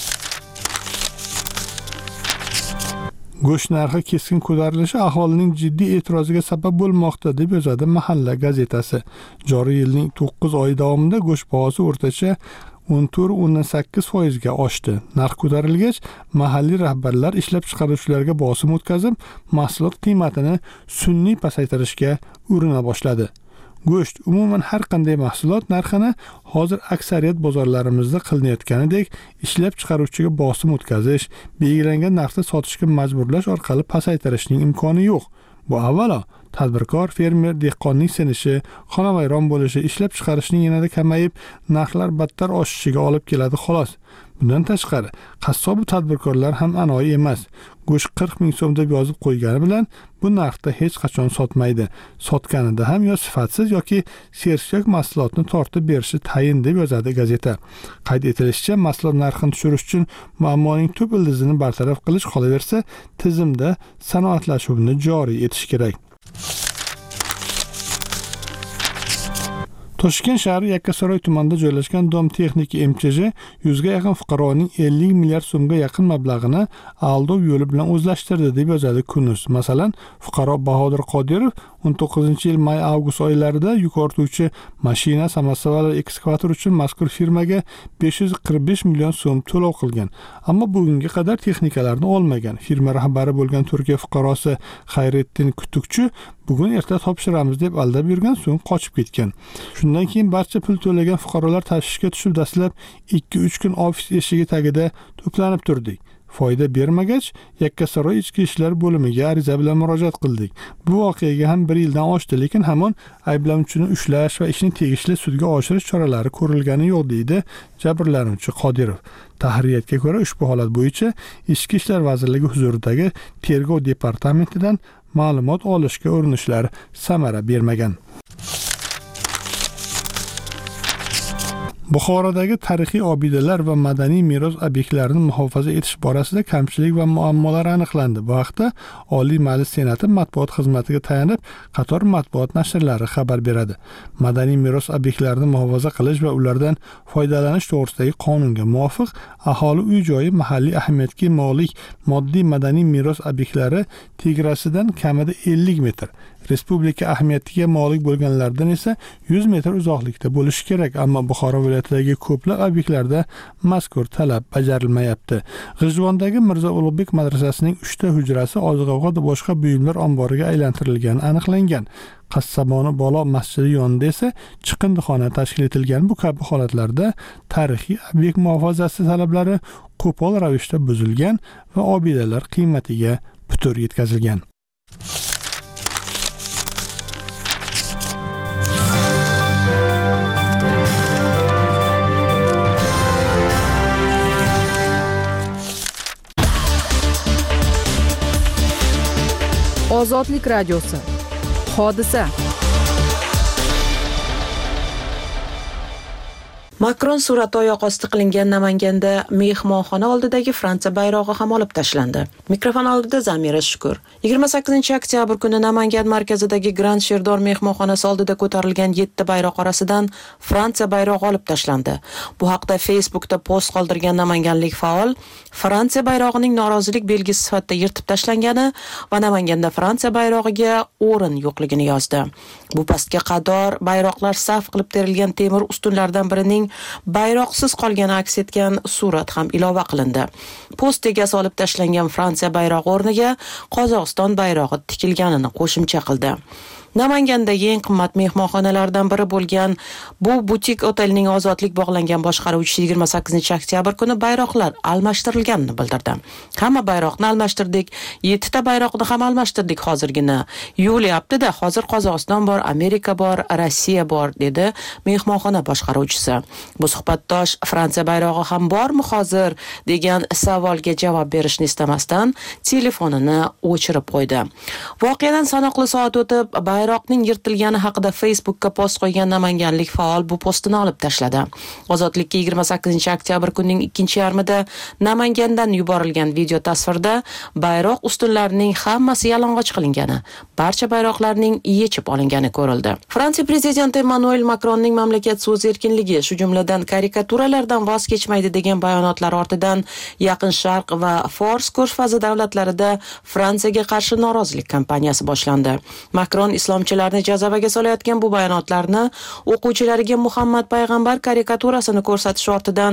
Go'sht narxi keskin ko'tarilishi aholining jiddiy e'tiroziga sabab bo'lmoqda, deb yozadi Mahalla gazetasi. Joriy yilning 9 oyi davomida go'sht bahosi o'rtacha 14-18% ga oshdi. Narx ko'tarilgach, mahalliy rahbarlar ishlab chiqaruvchilarga bosim o'tkazib, mahsulot qiymatini sun'iy pasaytirishga urina boshladi. Go'sht, umuman har qanday mahsulot narxini hozir aksariyat bozorlarimizda qilinayotganidek ishlab chiqaruvchiga bosim o'tkazish, belgilangan narxda sotishga majburlash orqali pasaytirishning imkoni yo'q. Bu avvalo tadbirkor, fermer, dehqonning sinishi, xonavayron bo'lishi, ishlab chiqarishning yanada kamayib, narxlar battar oshishiga olib keladi xolos. Bundan tashqari, qassob tadbirkorlar ham anoyi emas. Go'sht 40 ming so'm deb yozib qo'ygani bilan bu narxda hech qachon sotmaydi. Sotganida ham yo sifatsiz yoki sershak mahsulotni tortib berishi tayin deb yozadi gazeta. Qayd etilishicha, mahsulot narxini tushirish uchun muammoning tub ildizini bartaraf qilish qolaversa, tizimda sanoatlashuvni joriy etish kerak. Toshkent shahri Yakkasaroy tumanida joylashgan Dom texnika MChJ 100 ga yaqin fuqaroning 50 milliard so'mga yaqin mablag'ini aldov yo'li bilan o'zlashtirdi deb yozadi Kun.uz. Masalan, fuqaro Bahodir Qodirov 19-yil may-avgust oylarida yuk ortuvchi mashina, samosaval va ekskavator uchun mazkur firmaga 545 million so'm to'lov qilgan. Ammo bugunga qadar texnikalarni olmagan. Firma rahbari bo'lgan Turkiya fuqarosi Xayrettin Kutukchi bugun erta topshiramiz deb aldab yurgan, so'ng qochib ketgan. Shundan keyin barcha pul to'lagan fuqarolar tashvishga tushib, dastlab 2-3 kun ofis eshigi tagida to'planib turdik. Foyda bermagach, Yakkasaroy ichki ishlar bo'limiga ariza bilan murojaat qildik. Bu voqeaga ham 1 yildan oshdi, lekin hamon ayblanuvchini ushlash va ishni tegishli sudga oshirish choralari ko'rilgani yo'q, deydi jabrlanuvchi Qodirov. Tahririyatga ko'ra, ushbu holat bo'yicha Ichki ishlar vazirligi huzuridagi tergov departamentidan ma'lumot olishga urinishlar samara bermagan. Buxorodagi tarixiy obidalar va madaniy meros obyektlarini muhofaza etish borasida kamchilik va muammolar aniqlandi. Bu haqda Oliy Majlis Senati matbuot xizmatiga tayanib, qator matbuot nashrlari xabar beradi. Madaniy meros obyektlarini muhofaza qilish va ulardan foydalanish to'g'risidagi qonunga muvofiq, aholi uy-joyi mahalliy ahamiyatga molik moddiy madaniy meros obyektlari tegrasidan kamida 50 metr, respublika ahamiyatiga molik bo'lganlardan esa 100 metr uzoqlikda bo'lishi kerak. Ammo Buxoro viloyatidagi ko'plab obyektlarda mazkur talab bajarilmayapti. G'ijvondagi Mirzo Ulug'bek madrasasining 3 ta hujrasi oziq-ovqat va boshqa buyumlar omboriga aylantirilgani aniqlangan. Qassaboni Bolo masjidi yonida esa chiqindixona tashkil etilgan. Bu kabi holatlarda tarixiy obyekt muhofazasi talablari qo'pol ravishda buzilgan va obidalar qiymatiga putur yetkazilgan. Ozodlik radiosi. Hodisa. Makron surati oyoq osti qilingan Namanganda mehmonxona oldidagi Fransiya bayrog'i ham olib tashlandi. Mikrofon oldida Zamira Shukur. 28-oktyabr kuni Namangan markazidagi Grand Sherdor mehmonxonasi oldida ko'tarilgan 7 bayroq orasidan Fransiya bayrog'i olib tashlandi. Bu haqda Facebookda post qoldirgan namanganlik faol Fransiya bayrog'ining norozilik belgisi sifatida yirtib tashlangani va Namanganda Fransiya bayrog'iga o'rin yo'qligini yozdi. Bu pastga qadar bayroqlar saf qilib terilgan temir ustunlardan birining bayroqsiz qolgani aks etgan surat ham ilova qilindi. Post egasi olib tashlangan Fransiya bayrog'i o'rniga Qozog'iston bayrog'i tikilganini qo'shimcha qildi. Namangandagi eng qimmat mehmonxonalardan biri bo'lgan bu butik otelning ozodlik bog'langan boshqaruvchisi 28-oktyabr kuni bayroqlar almashtirilganini bildirdi. Hamma bayroqni almashtirdik, 7 ta bayroqni ham almashtirdik hozirgina. Yo'layapti-da, hozir Qozog'iston bor, Amerika bor, Rossiya bor, dedi mehmonxona boshqaruvchisi. Bu suhbatdosh Fransiya bayrog'i ham bormi hozir degan savolga javob berishni istamasdan telefonini o'chirib qo'ydi. Voqeadan sanoqli soat o'tib bayroqning yirtilgani haqida Facebookka post qo'ygan namanganlik faol bu postini olib tashladi. Ozodlikka 28-oktyabr kunining 2-yarmida Namangandan yuborilgan video tasvirda bayroq ustunlarining hammasi yalang'och qilingani, barcha bayroqlarning yechib olingani ko'rildi. Fransiya prezidenti Emmanuel Macronning mamlakat so'z erkinligi, shu jumladan karikaturalardan voz kechmaydi degan bayonotlari ortidan Yaqin Sharq va Fors ko'rfazi davlatlarida Fransiyaga qarshi norozilik kampaniyasi boshlandi. Macron islom islomchilarni jazavaga solayotgan bu bayonotlarni o'quvchilariga Muhammad payg'ambar karikaturasini ko'rsatish ortidan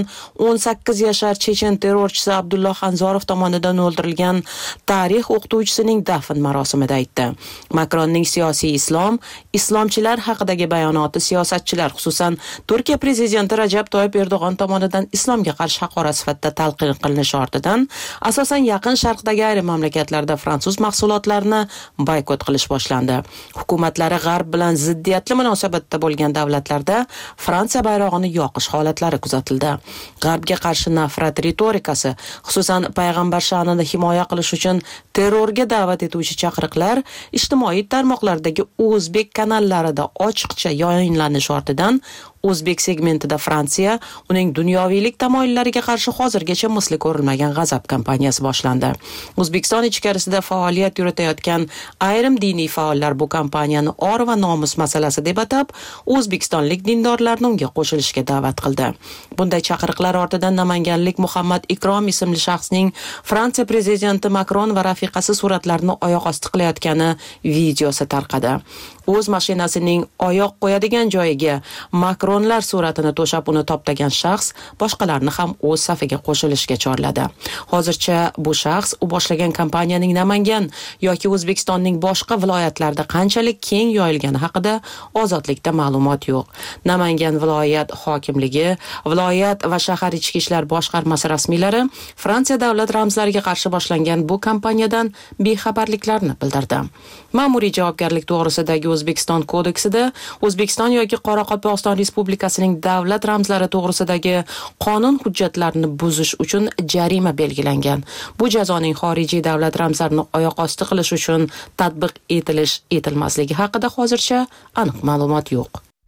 18 yashar chechen terrorchisi Abdulloh Xanzorov tomonidan o'ldirilgan tarix o'qituvchisining dafn marosimida aytdi. Makronning siyosiy islom, islomchilar haqidagi bayonoti siyosatchilar, xususan Turkiya prezidenti Rajab Toyyib Erdo'g'on tomonidan islomga qarshi haqorat sifatida talqin qilinishi ortidan asosan yaqin sharqdagi ayrim mamlakatlarda fransuz mahsulotlarini boykot qilish boshlandi. Hukumatlari g'arb bilan ziddiyatli munosabatda bo'lgan davlatlarda Fransiya bayrog'ini yoqish holatlari kuzatildi. G'arbga qarshi nafrat ritorikasi, xususan payg'ambar sha'nini himoya qilish uchun terrorga da'vat etuvchi chaqiriqlar ijtimoiy tarmoqlardagi o'zbek kanallarida ochiqcha yayinlanish ortidan O'zbek segmentida Fransiya uning dunyoviylik tamoyillariga qarshi hozirgacha misli ko'rilmagan g'azab kampaniyasi boshlandi. O'zbekiston ichkarisida faoliyat yuritayotgan ayrim diniy faollar bu kampaniyani or va nomus masalasi deb atab, o'zbekistonlik dindorlarni unga qo'shilishga da'vat qildi. Bunday chaqiriqlar ortidan namanganlik Muhammad Ikrom ismli shaxsning Fransiya prezidenti Makron va rafiqasi suratlarini oyoq osti qilayotgani videosi tarqadi. O'z mashinasining oyoq qo'yadigan joyiga Makronlar suratini to'shab uni toptagan shaxs boshqalarni ham o'z safiga qo'shilishga chorladi. Hozircha bu shaxs u boshlagan kampaniyaning Namangan yoki O'zbekistonning boshqa viloyatlarida qanchalik keng yoyilgani haqida ozodlikda ma'lumot yo'q. Namangan viloyat hokimligi, viloyat va shahar ichki ishlar boshqarmasi rasmiylari Fransiya davlat ramzlariga qarshi boshlangan bu kampaniyadan bexabarliklarini bildirdi. Ma'muriy javobgarlik to'g'risidagi O'zbekiston kodeksida O'zbekiston yoki Qoraqalpog'iston Respublikasining davlat ramzlari to'g'risidagi qonun hujjatlarini buzish uchun jarima belgilangan. Bu jazoning xorijiy davlat ramzlarini oyoq osti qilish uchun tatbiq etilmasligi haqida hozircha aniq ma'lumot yo'q.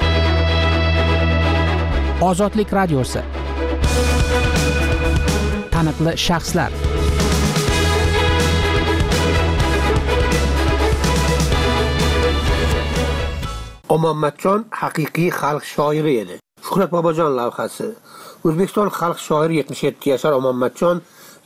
Ozodlik radiosi. Taniqli shaxslar. Omonmatjon haqiqiy xalq shoiri edi. Shuhrat Bobojon lavhasi. O'zbekiston xalq shoiri 77 yashar Omonmatjon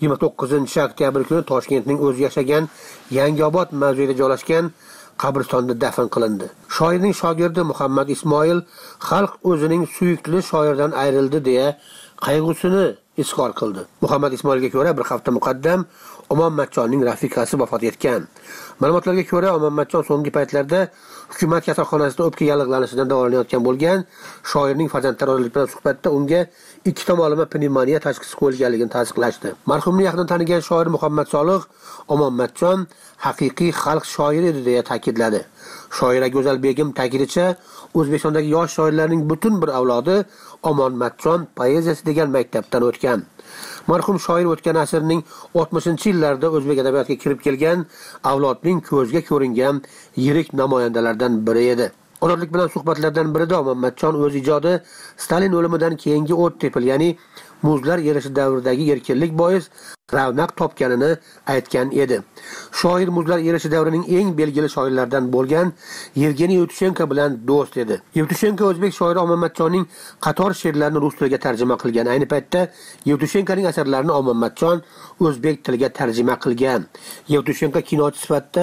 29-oktyabr kuni Toshkentning o'zi yashagan Yangiobod mavzeida joylashgan qabristonda dafn qilindi. Shoirning shogirdi Muhammad Ismoil xalq o'zining suyukli shoirdan ayrildi deya qayg'usini izhor qildi. Muhammad Ismoilga ko'ra bir hafta muqaddam Omonmatjonning rafiqasi vafot etgan. Ma'lumotlarga ko'ra Omonmatjon so'nggi paytlarda hukumat kasalxonasida o'pka yallig'lanishidan davolanayotgan bo'lgan. Shoirning farzandlari ozodlik bilan suhbatda unga 2 tomonlama pnevmoniya tashxisi qo'yilganligini tasdiqlashdi. Marhumni yaqindan tanigan shoir Muhammad Solih Omonmatjon haqiqiy xalq shoiri edi deya ta'kidladi. Shoira Go'zal Begim ta'kidlashi, O'zbekistondagi yosh shoirlarning butun bir avlodi Omonmatjon poeziyasi degan maktabdan o'tgan. Marhum shoir o'tgan asrning 60-yillarida o'zbek adabiyotiga kirib kelgan avlodning ko'zga ko'ringan yirik namoyandalaridan biri edi. Ozodlik bilan suhbatlardan birida Omonmatjon o'z ijodi Stalin o'limidan keyingi o't tepil, ya'ni muzlar erishi davridagi erkinlik bois ravnaq topganini aytgan edi. Shoir muzlar erishi davrining eng belgili shoirlaridan bo'lgan Yevgeniy Yevtushenko bilan do'st edi. Yevtushenko o'zbek shoiri Omonmatjonning qator she'rlarini rus tiliga tarjima qilgan. Ayni paytda Yevtushenkoning asarlarini Omonmatjon o'zbek tiliga tarjima qilgan. Yevtushenko kinochi sifatida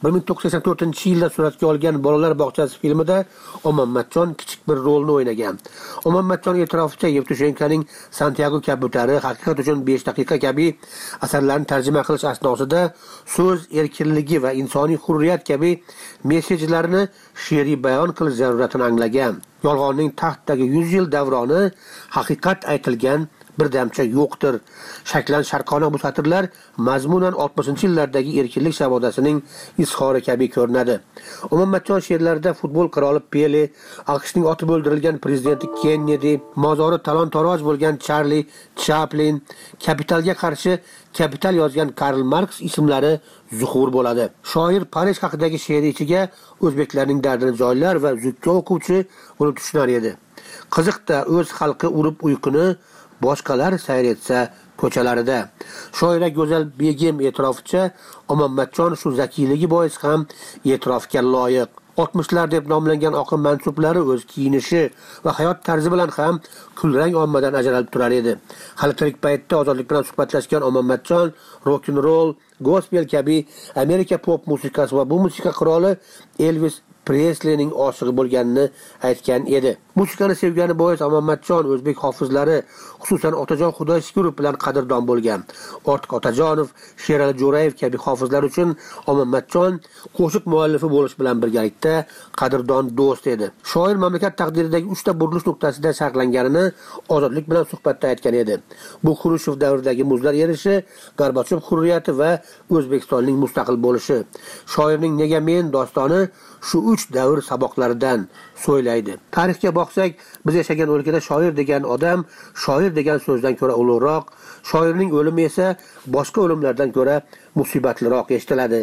1984-yilda suratga olgan Bolalar bog'chasi filmida Omonmatjon kichik bir rolni o'ynagan. Omonmatjon e'tiroficha Yevtushenkoning Santiago kabutari, Haqiqat uchun 5 daqiqa kabi asarlarni tarjima qilish asnosida so'z erkinligi va insoniy hurriyat kabi mesajlarni she'riy bayon qilish zaruratini anglagan. Yolg'onning taxtdagi 100 yil davroni, haqiqat aytilgan birdamcha yo'qdir. Shaklan sharqona bu satrlar mazmunan 60-yillardagi erkinlik shabodasining izhori kabi ko'rinadi. Omonmatjon she'rlarida futbol qiroli Pele, AQShning otib o'ldirilgan prezidenti Kennedy, mozori talon-taroj bo'lgan Charlie Chaplin, kapitalga qarshi kapital yozgan Karl Marx ismlari zuhur bo'ladi. Shoir Parij haqidagi she'ri ichiga o'zbeklarning dardini joylar va zukko o'quvchi buni tushunar edi. Qiziqda o'z xalqi urib uyquni boshqalar sayr etsa ko'chalarida. Shoira Go'zal Begim e'tiroficha Omonmatjon shu zakiyligi bois ham e'tirofga loyiq. 60lar deb nomlangan oqim mansublari o'z kiyinishi va hayot tarzi bilan ham kulrang ommadan ajralib turar edi. Hali tirik paytda ozodlik bilan suhbatlashgan Omonmatjon rock and roll, gospel kabi Amerika pop musiqasi va bu musiqa qiroli Elvis Preslining oshig'i bo'lganini aytgan edi. Musiqani sevgani bois Omonmatjon o'zbek hofizlari, xususan Otajon Xudoyshukurov bilan qadrdon bo'lgan. Ortiq Otajonov, Sherali Jo'rayev kabi hofizlar uchun Omonmatjon qo'shiq muallifi bo'lish bilan birgalikda qadrdon do'st edi. Shoir mamlakat taqdiridagi 3 ta burilish nuqtasida saqlanganini Ozodlik bilan suhbatda aytgan edi. Bu Xrushchev davridagi muzlar erishi, Gorbachov hurriyati va O'zbekistonning mustaqil bo'lishi. Shoirning Nega men dostoni shu 3 davr saboqlaridan so'ylaydi. Tarixga boqsak, biz yashagan o'lkada shoir degan odam shoir degan so'zdan ko'ra ulug'roq, shoirning o'limi esa boshqa o'limlardan ko'ra musibatliroq eshitiladi.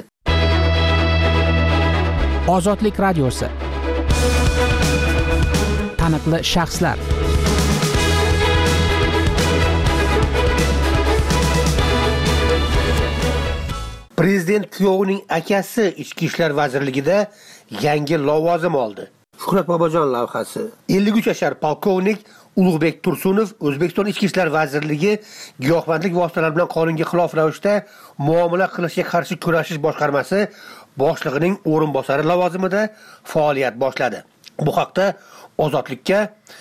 Ozodlik radiosi. Taniqli shaxslar. Prezident kuyovining akasi Ichki ishlar vazirligida yangi lavozim oldi. Shuhrat Bobojon lavhasi. 53 yashar polkovnik Ulug'bek Tursunov O'zbekiston Ichki ishlar vazirligi giyohvandlik vositalari bilan qonunga xilof ravishda muomala qilishga qarshi kurashish boshqarmasi boshlig'ining o'rinbosari lavozimida faoliyat boshladi. Bu haqda Ozodlikka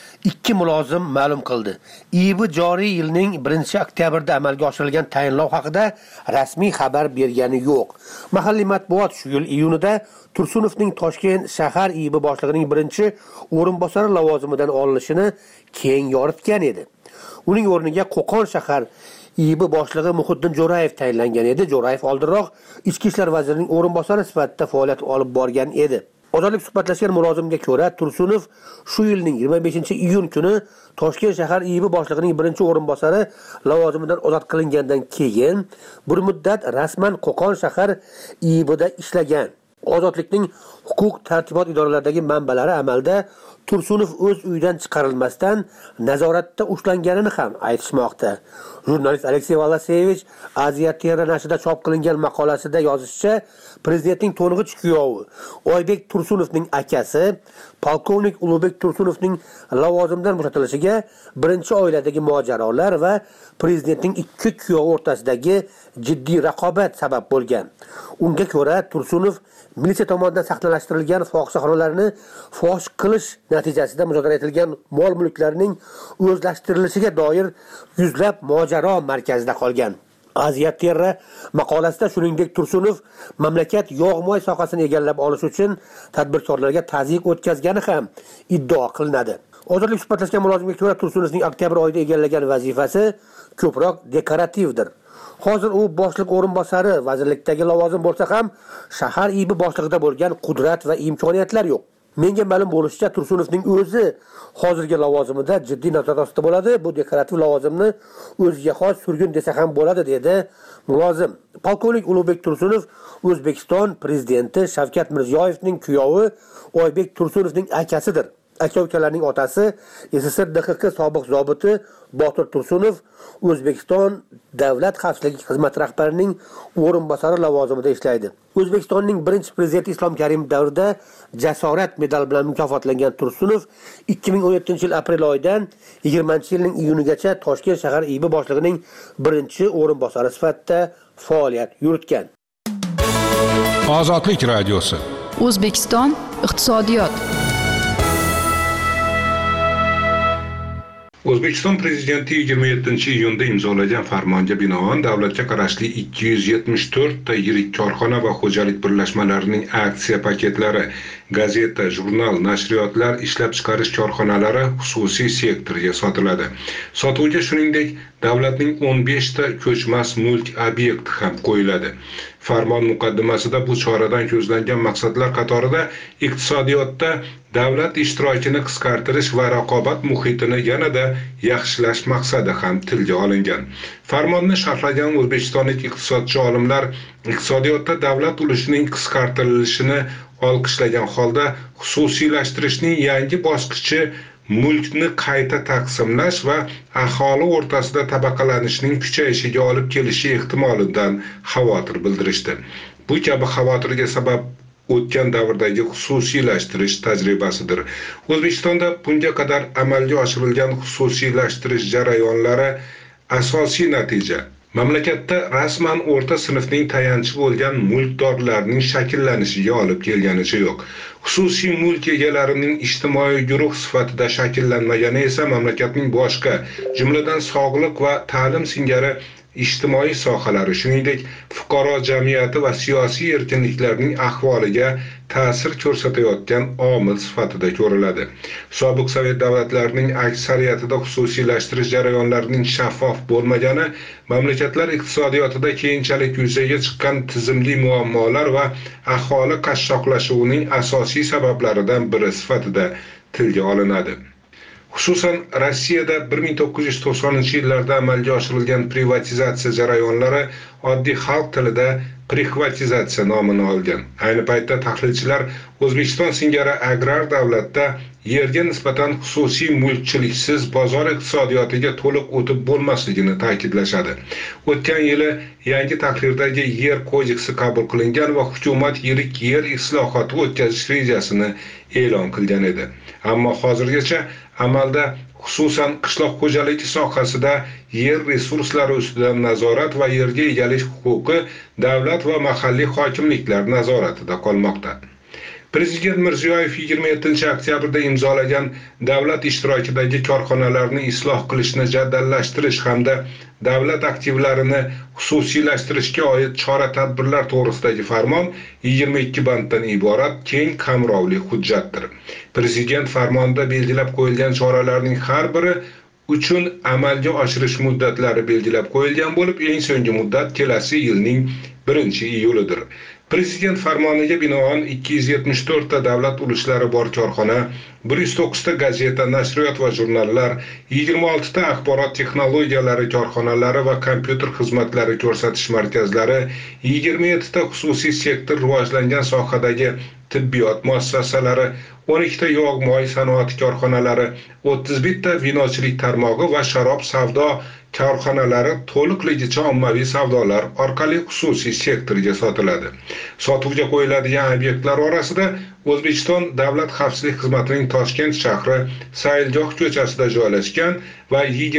2 mulozim ma'lum qildi. IIB joriy yilning 1-oktyabrda amalga oshirilgan tayinlov haqida rasmiy xabar bergani yo'q. Mahalliy matbuot shu yil iyunida Tursunovning Toshkent shahar IIB boshlig'ining 1-o'rinbosari lavozimidan olinishini keng yoritgan edi. Uning o'rniga Qo'qon shahar IIB boshlig'i Muhiddin Jo'rayev tayinlangan edi. Jo'rayev oldinroq Ichki ishlar vazirining o'rinbosari sifatida faoliyat olib borgan edi. Ozodlik suhbatlashgan mulozimga ko'ra, Tursunov shu yilning 25-iyun kuni Toshkent shahar IIB boshlig'ining 1-o'rinbosari lavozimidan ozod qilingandan keyin bir muddat rasman Qo'qon shahar IIBda ishlagan. Ozodlikning huquq tartibot idoralaridagi manbalari amalda Tursunov o'z uyidan chiqarilmasdan nazoratda ushlanganini ham aytishmoqda. Jurnalist Aleksey Valasevich Aziya Terra nashrida chop qilingan maqolasida yozishicha, prezidentning to'ng'ich kuyovi Oybek Tursunovning akasi polkovnik Ulug'bek Tursunovning lavozimdan bo'shatilishiga birinchi oiladagi mojarolar va prezidentning 2 kuyovi o'rtasidagi jiddiy raqobat sabab bo'lgan. Unga ko'ra, Tursunov militsiya tomonidan saqlanishtirilgan fohishaxonalarni fosh qilish natijasida muzokara etilgan mol-mulklarning o'zlashtirilishiga doir yuzlab mojaro markazida qolgan. Aziya Terra maqolasida shuningdek Tursunov mamlakat yog'-moy sohasini egallab olish uchun tadbirkorlarga tazyiq o'tkazgani ham iddao qilinadi. Ozodlik suhbatlashgan mulozimga ko'ra, Tursunovning oktyabr oyida egallagan vazifasi ko'proq dekorativdir. Hozir u boshliq o'rinbosari vazirlikdagi lavozim bo'lsa ham, shahar IIB boshlig'ida bo'lgan qudrat va imkoniyatlar yo'q. Menga ma'lum bo'lishicha, Tursunovning o'zi hozirgi lavozimida jiddiy nazorat ostida bo'ladi. Bu dekorativ lavozimni o'ziga xos surgun desa ham bo'ladi, dedi mulozim. Polkovnik Ulug'bek Tursunov O'zbekiston prezidenti Shavkat Mirziyoyevning kuyovi Oybek Tursunovning akasidir. Aka-ukalarning otasi SSR DXQ sobiq zobiti Botir Tursunov O'zbekiston Davlat xavfsizlik xizmati rahbarining o'rinbosari lavozimida ishlaydi. O'zbekistonning birinchi prezidenti Islom Karimov davrida Jasorat medali bilan mukofotlangan Tursunov 2017-yil aprel oyidan 20-yilning iyunigacha Toshkent shahar IIB boshlig'ining 1-o'rinbosari sifatida faoliyat yuritgan. Ozodlik radiosi. O'zbekiston iqtisodiyot. O'zbekiston prezidenti 27-iyunda imzolagan farmonga binoan davlatga qarashli 274 ta yirik korxona va xo'jalik birlashmalarining aksiya paketlari, gazeta, jurnal, nashriyotlar, ishlab chiqarish korxonalari xususiy sektorga sotiladi. Sotuvga shuningdek davlatning 15 ta ko'chmas mulk obyekti ham qo'yiladi. Farmon muqaddimasida bu choradan ko'zlangan maqsadlar qatorida iqtisodiyotda davlat ishtirokini qisqartirish va raqobat muhitini yanada yaxshilash maqsadi ham tilga olingan. Farmonni sharhlagan o'zbekistonlik iqtisodchi olimlar iqtisodiyotda davlat ulushining qisqartirilishini olqishlagan holda xususiylashtirishning yangi bosqichi mulkni qayta taqsimlash va aholi o'rtasida tabaqalanishning kuchayishiga olib kelishi ehtimolidan xavotir bildirishdi. Bu kabi xavotirga sabab o'tgan davrdagi xususiylashtirish tajribasidir. O'zbekistonda bunga qadar amalga oshirilgan xususiylashtirish jarayonlari asosiy natija mamlakatda rasman o'rta sinfning tayanchi bo'lgan mulkdorlarning shakllanishiga olib kelganicha yo'q. Xususiy mulk egalarining ijtimoiy guruh sifatida shakllanmagani esa mamlakatning boshqa, jumladan sog'liq va ta'lim singari ijtimoiy sohalari, shuningdek fuqaro jamiyati va siyosiy erkinliklarning ahvoliga ta'sir ko'rsatayotgan omil sifatida ko'riladi. Sobiq Sovet davlatlarining aksariyatida xususiylashtirish jarayonlarining shaffof bo'lmagani mamlakatlar iqtisodiyotida keyinchalik yuzaga chiqqan tizimli muammolar va aholi qashshoqlashuvining asosiy sabablaridan biri sifatida tilga olinadi. Xususan Rossiyada 1990-yillarda amalga oshirilgan privatizatsiya jarayonlari oddiy xalq tilida prixvatizatsiya nomini olgan. Ayni paytda tahlilchilar O'zbekiston singari agrar davlatda yerga nisbatan xususiy mulkchiliksiz bozor iqtisodiyotiga to'liq o'tib bo'lmasligini ta'kidlashadi. O'tgan yili yangi tahrirdagi yer kodeksi qabul qilingan va hukumat yirik yer islohoti o'tkazish rejasini e'lon qilgan edi. Ammo hozirgacha amalda xususan qishloq xo'jaligi sohasida yer resurslari ustidan nazorat va yerga egalik huquqi davlat va mahalliy hokimliklar nazoratida qolmoqda. Prezident Mirziyoyev 27-oktyabrda imzolagan davlat ishtirokidagi korxonalarni isloh qilishni jadallashtirish hamda davlat aktivlarini xususiylashtirishga oid chora-tadbirlar to'g'risidagi farmon 22 banddan iborat keng qamrovli hujjatdir. Prezident farmonida belgilab qo'yilgan choralarning har biri uchun amalga oshirish muddatlari belgilab qo'yilgan bo'lib, eng so'nggi muddat kelasi yilning 1-iyulidir. Prezident farmoniga binoan 274 ta davlat ulushlari bor korxona, 109 ta gazeta, nashriyot va jurnallar, 26 ta axborot texnologiyalari korxonalari va kompyuter xizmatlari ko'rsatish markazlari, 27 ta xususiy sektor rivojlangan sohadagi tibbiyot muassasalari, 12 ta yog'-moy sanoati korxonalari, 31 ta vinochilik tarmog'i va sharob savdo korxonalari to'liqligicha ommaviy savdolar orqali xususiy sektorga sotiladi. Sotuvga qo'yiladigan obyektlar orasida O'zbekiston Davlat xavfsizlik xizmatining Toshkent shahri Sayilgoh ko'chasida joylashgan va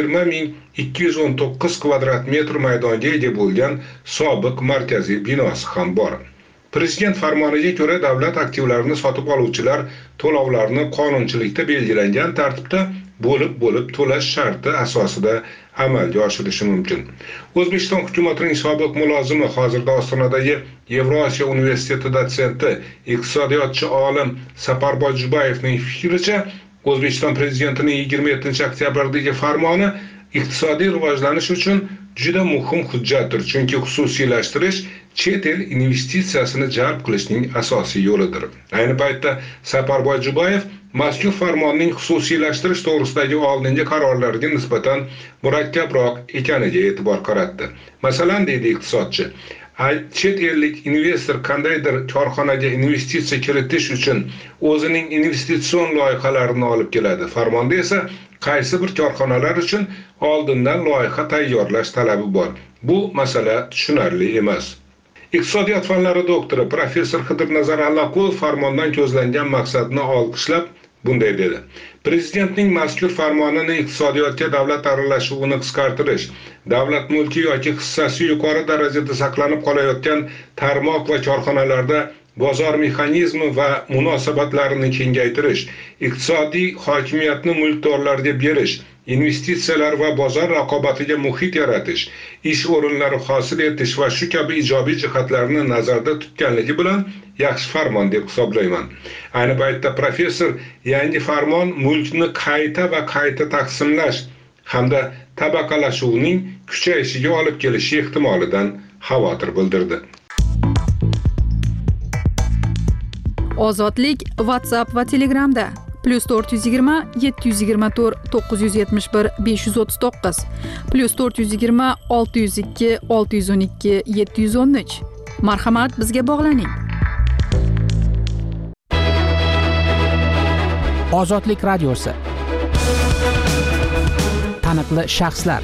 20.219 kvadrat metr maydonga ega bo'lgan sobiq markaziy binosi ham bor. Prezident farmoniga ko'ra davlat aktivlarini sotib oluvchilar to'lovlarni qonunchilikda belgilangan tartibda bo'lib to'lash sharti asosida amalga oshirishi mumkin. O'zbekiston hukumatining sobiq mulozimi, hozirda Ostonadagi Yevrosiyo universiteti dotsenti, iqtisodiyotchi olim Saparboy Jubayevning fikricha, O'zbekiston prezidentining 27-oktyabrdagi farmoni iqtisodiy rivojlanish uchun juda muhim hujjatdir, chunki xususiylashtirish chet el investitsiyasini jalb qilishning asosiy yo'lidir. Ayni paytda Saparboy Jubayev mazkur farmonning xususiylashtirish to'g'risidagi oldingi qarorlarga nisbatan murakkabroq ekaniga e'tibor qaratdi. Masalan, deydi iqtisodchi, chet ellik investor qandaydir korxonaga investitsiya kiritish uchun o'zining investitsion loyihalarini olib keladi. Farmonda esa qaysi bir korxonalar uchun oldindan loyiha tayyorlash talabi bor. Bu masala tushunarli emas. Iqtisodiyot fanlari doktori professor Xidirnazar Allaqulov farmondan ko'zlangan maqsadni olqishlab bunday dedi: Prezidentning mazkur farmonini iqtisodiyotga davlat aralashuvini qisqartirish, davlat mulki yoki hissasi yuqori darajada saqlanib qolayotgan tarmoq va korxonalarda bozor mexanizmi va munosabatlarini kengaytirish, iqtisodiy hokimiyatni mulkdorlarga berish, investitsiyalar va bozor raqobatiga muhit yaratish, ish o'rinlari hosil etish va shu kabi ijobiy jihatlarni nazarda tutganligi bilan yaxshi farmon deb hisoblayman. Ayni paytda professor yangi farmon mulkni qayta taqsimlash hamda tabaqalashuvning kuchayishiga olib kelishi ehtimolidan xavotir bildirdi. Ozodlik WhatsApp va Telegramda +420 724 971 539 +420 602 612 713. Marhamat, bizga bog'laning. Ozodlik radiosi. Taniqli shaxslar.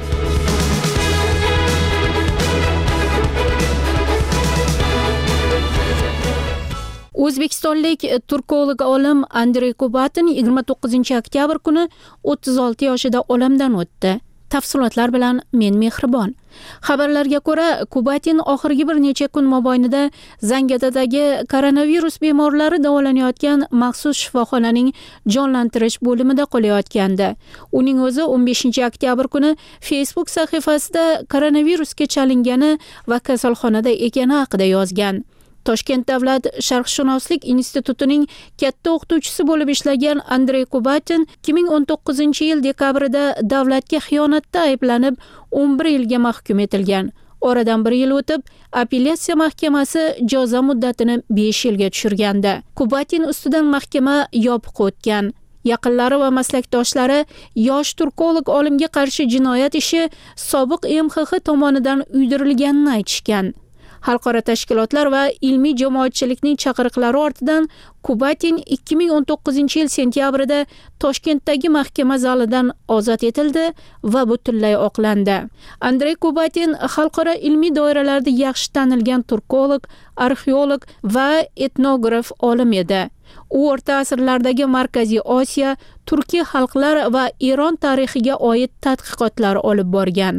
O'zbekistonlik turkolog olim Andrey Kubatin 29-oktyabr kuni 36 yoshida olamdan o'tdi. Tafsilotlar bilan men Mehribon. Xabarlarga ko'ra, Kubatin oxirgi bir necha kun mobaynida Zangiotadagi koronavirus bemorlari davolanayotgan maxsus shifoxonaning jonlantirish bo'limida qolayotgandi. Uning o'zi 15-oktyabr kuni Facebook sahifasida koronavirusga chalingani va kasalxonada ekani haqida yozgan. Toshkent davlat sharqshunoslik institutining katta o'qituvchisi bo'lib ishlagan Andrey Kubatin 2019-yil dekabrida davlatga xiyonatda ayblanib 11 yilga mahkum etilgan. Oradan 1 yil o'tib, apellyatsiya mahkamasi jazo muddatini 5 yilga tushirgandi. Kubatin ustidan mahkama yopiq o'tgan. Yaqinlari va maslakdoshlari yosh turkolog olimga qarshi jinoyat ishi sobiq MXX tomonidan uydirilganini aytishgan. Xalqaro tashkilotlar va ilmiy jamoatchilikning chaqiriqlari ortidan Kubatin 2019-yil sentyabrida Toshkentdagi mahkama zalidan ozod etildi va butunlay oqlandi. Andrey Kubatin xalqaro ilmiy doiralarda yaxshi tanilgan turkolog, arxeolog va etnograf olim edi. U o'rta asrlardagi Markaziy Osiyo, Turkiy xalqlar va Eron tarixiga oid tadqiqotlar olib borgan.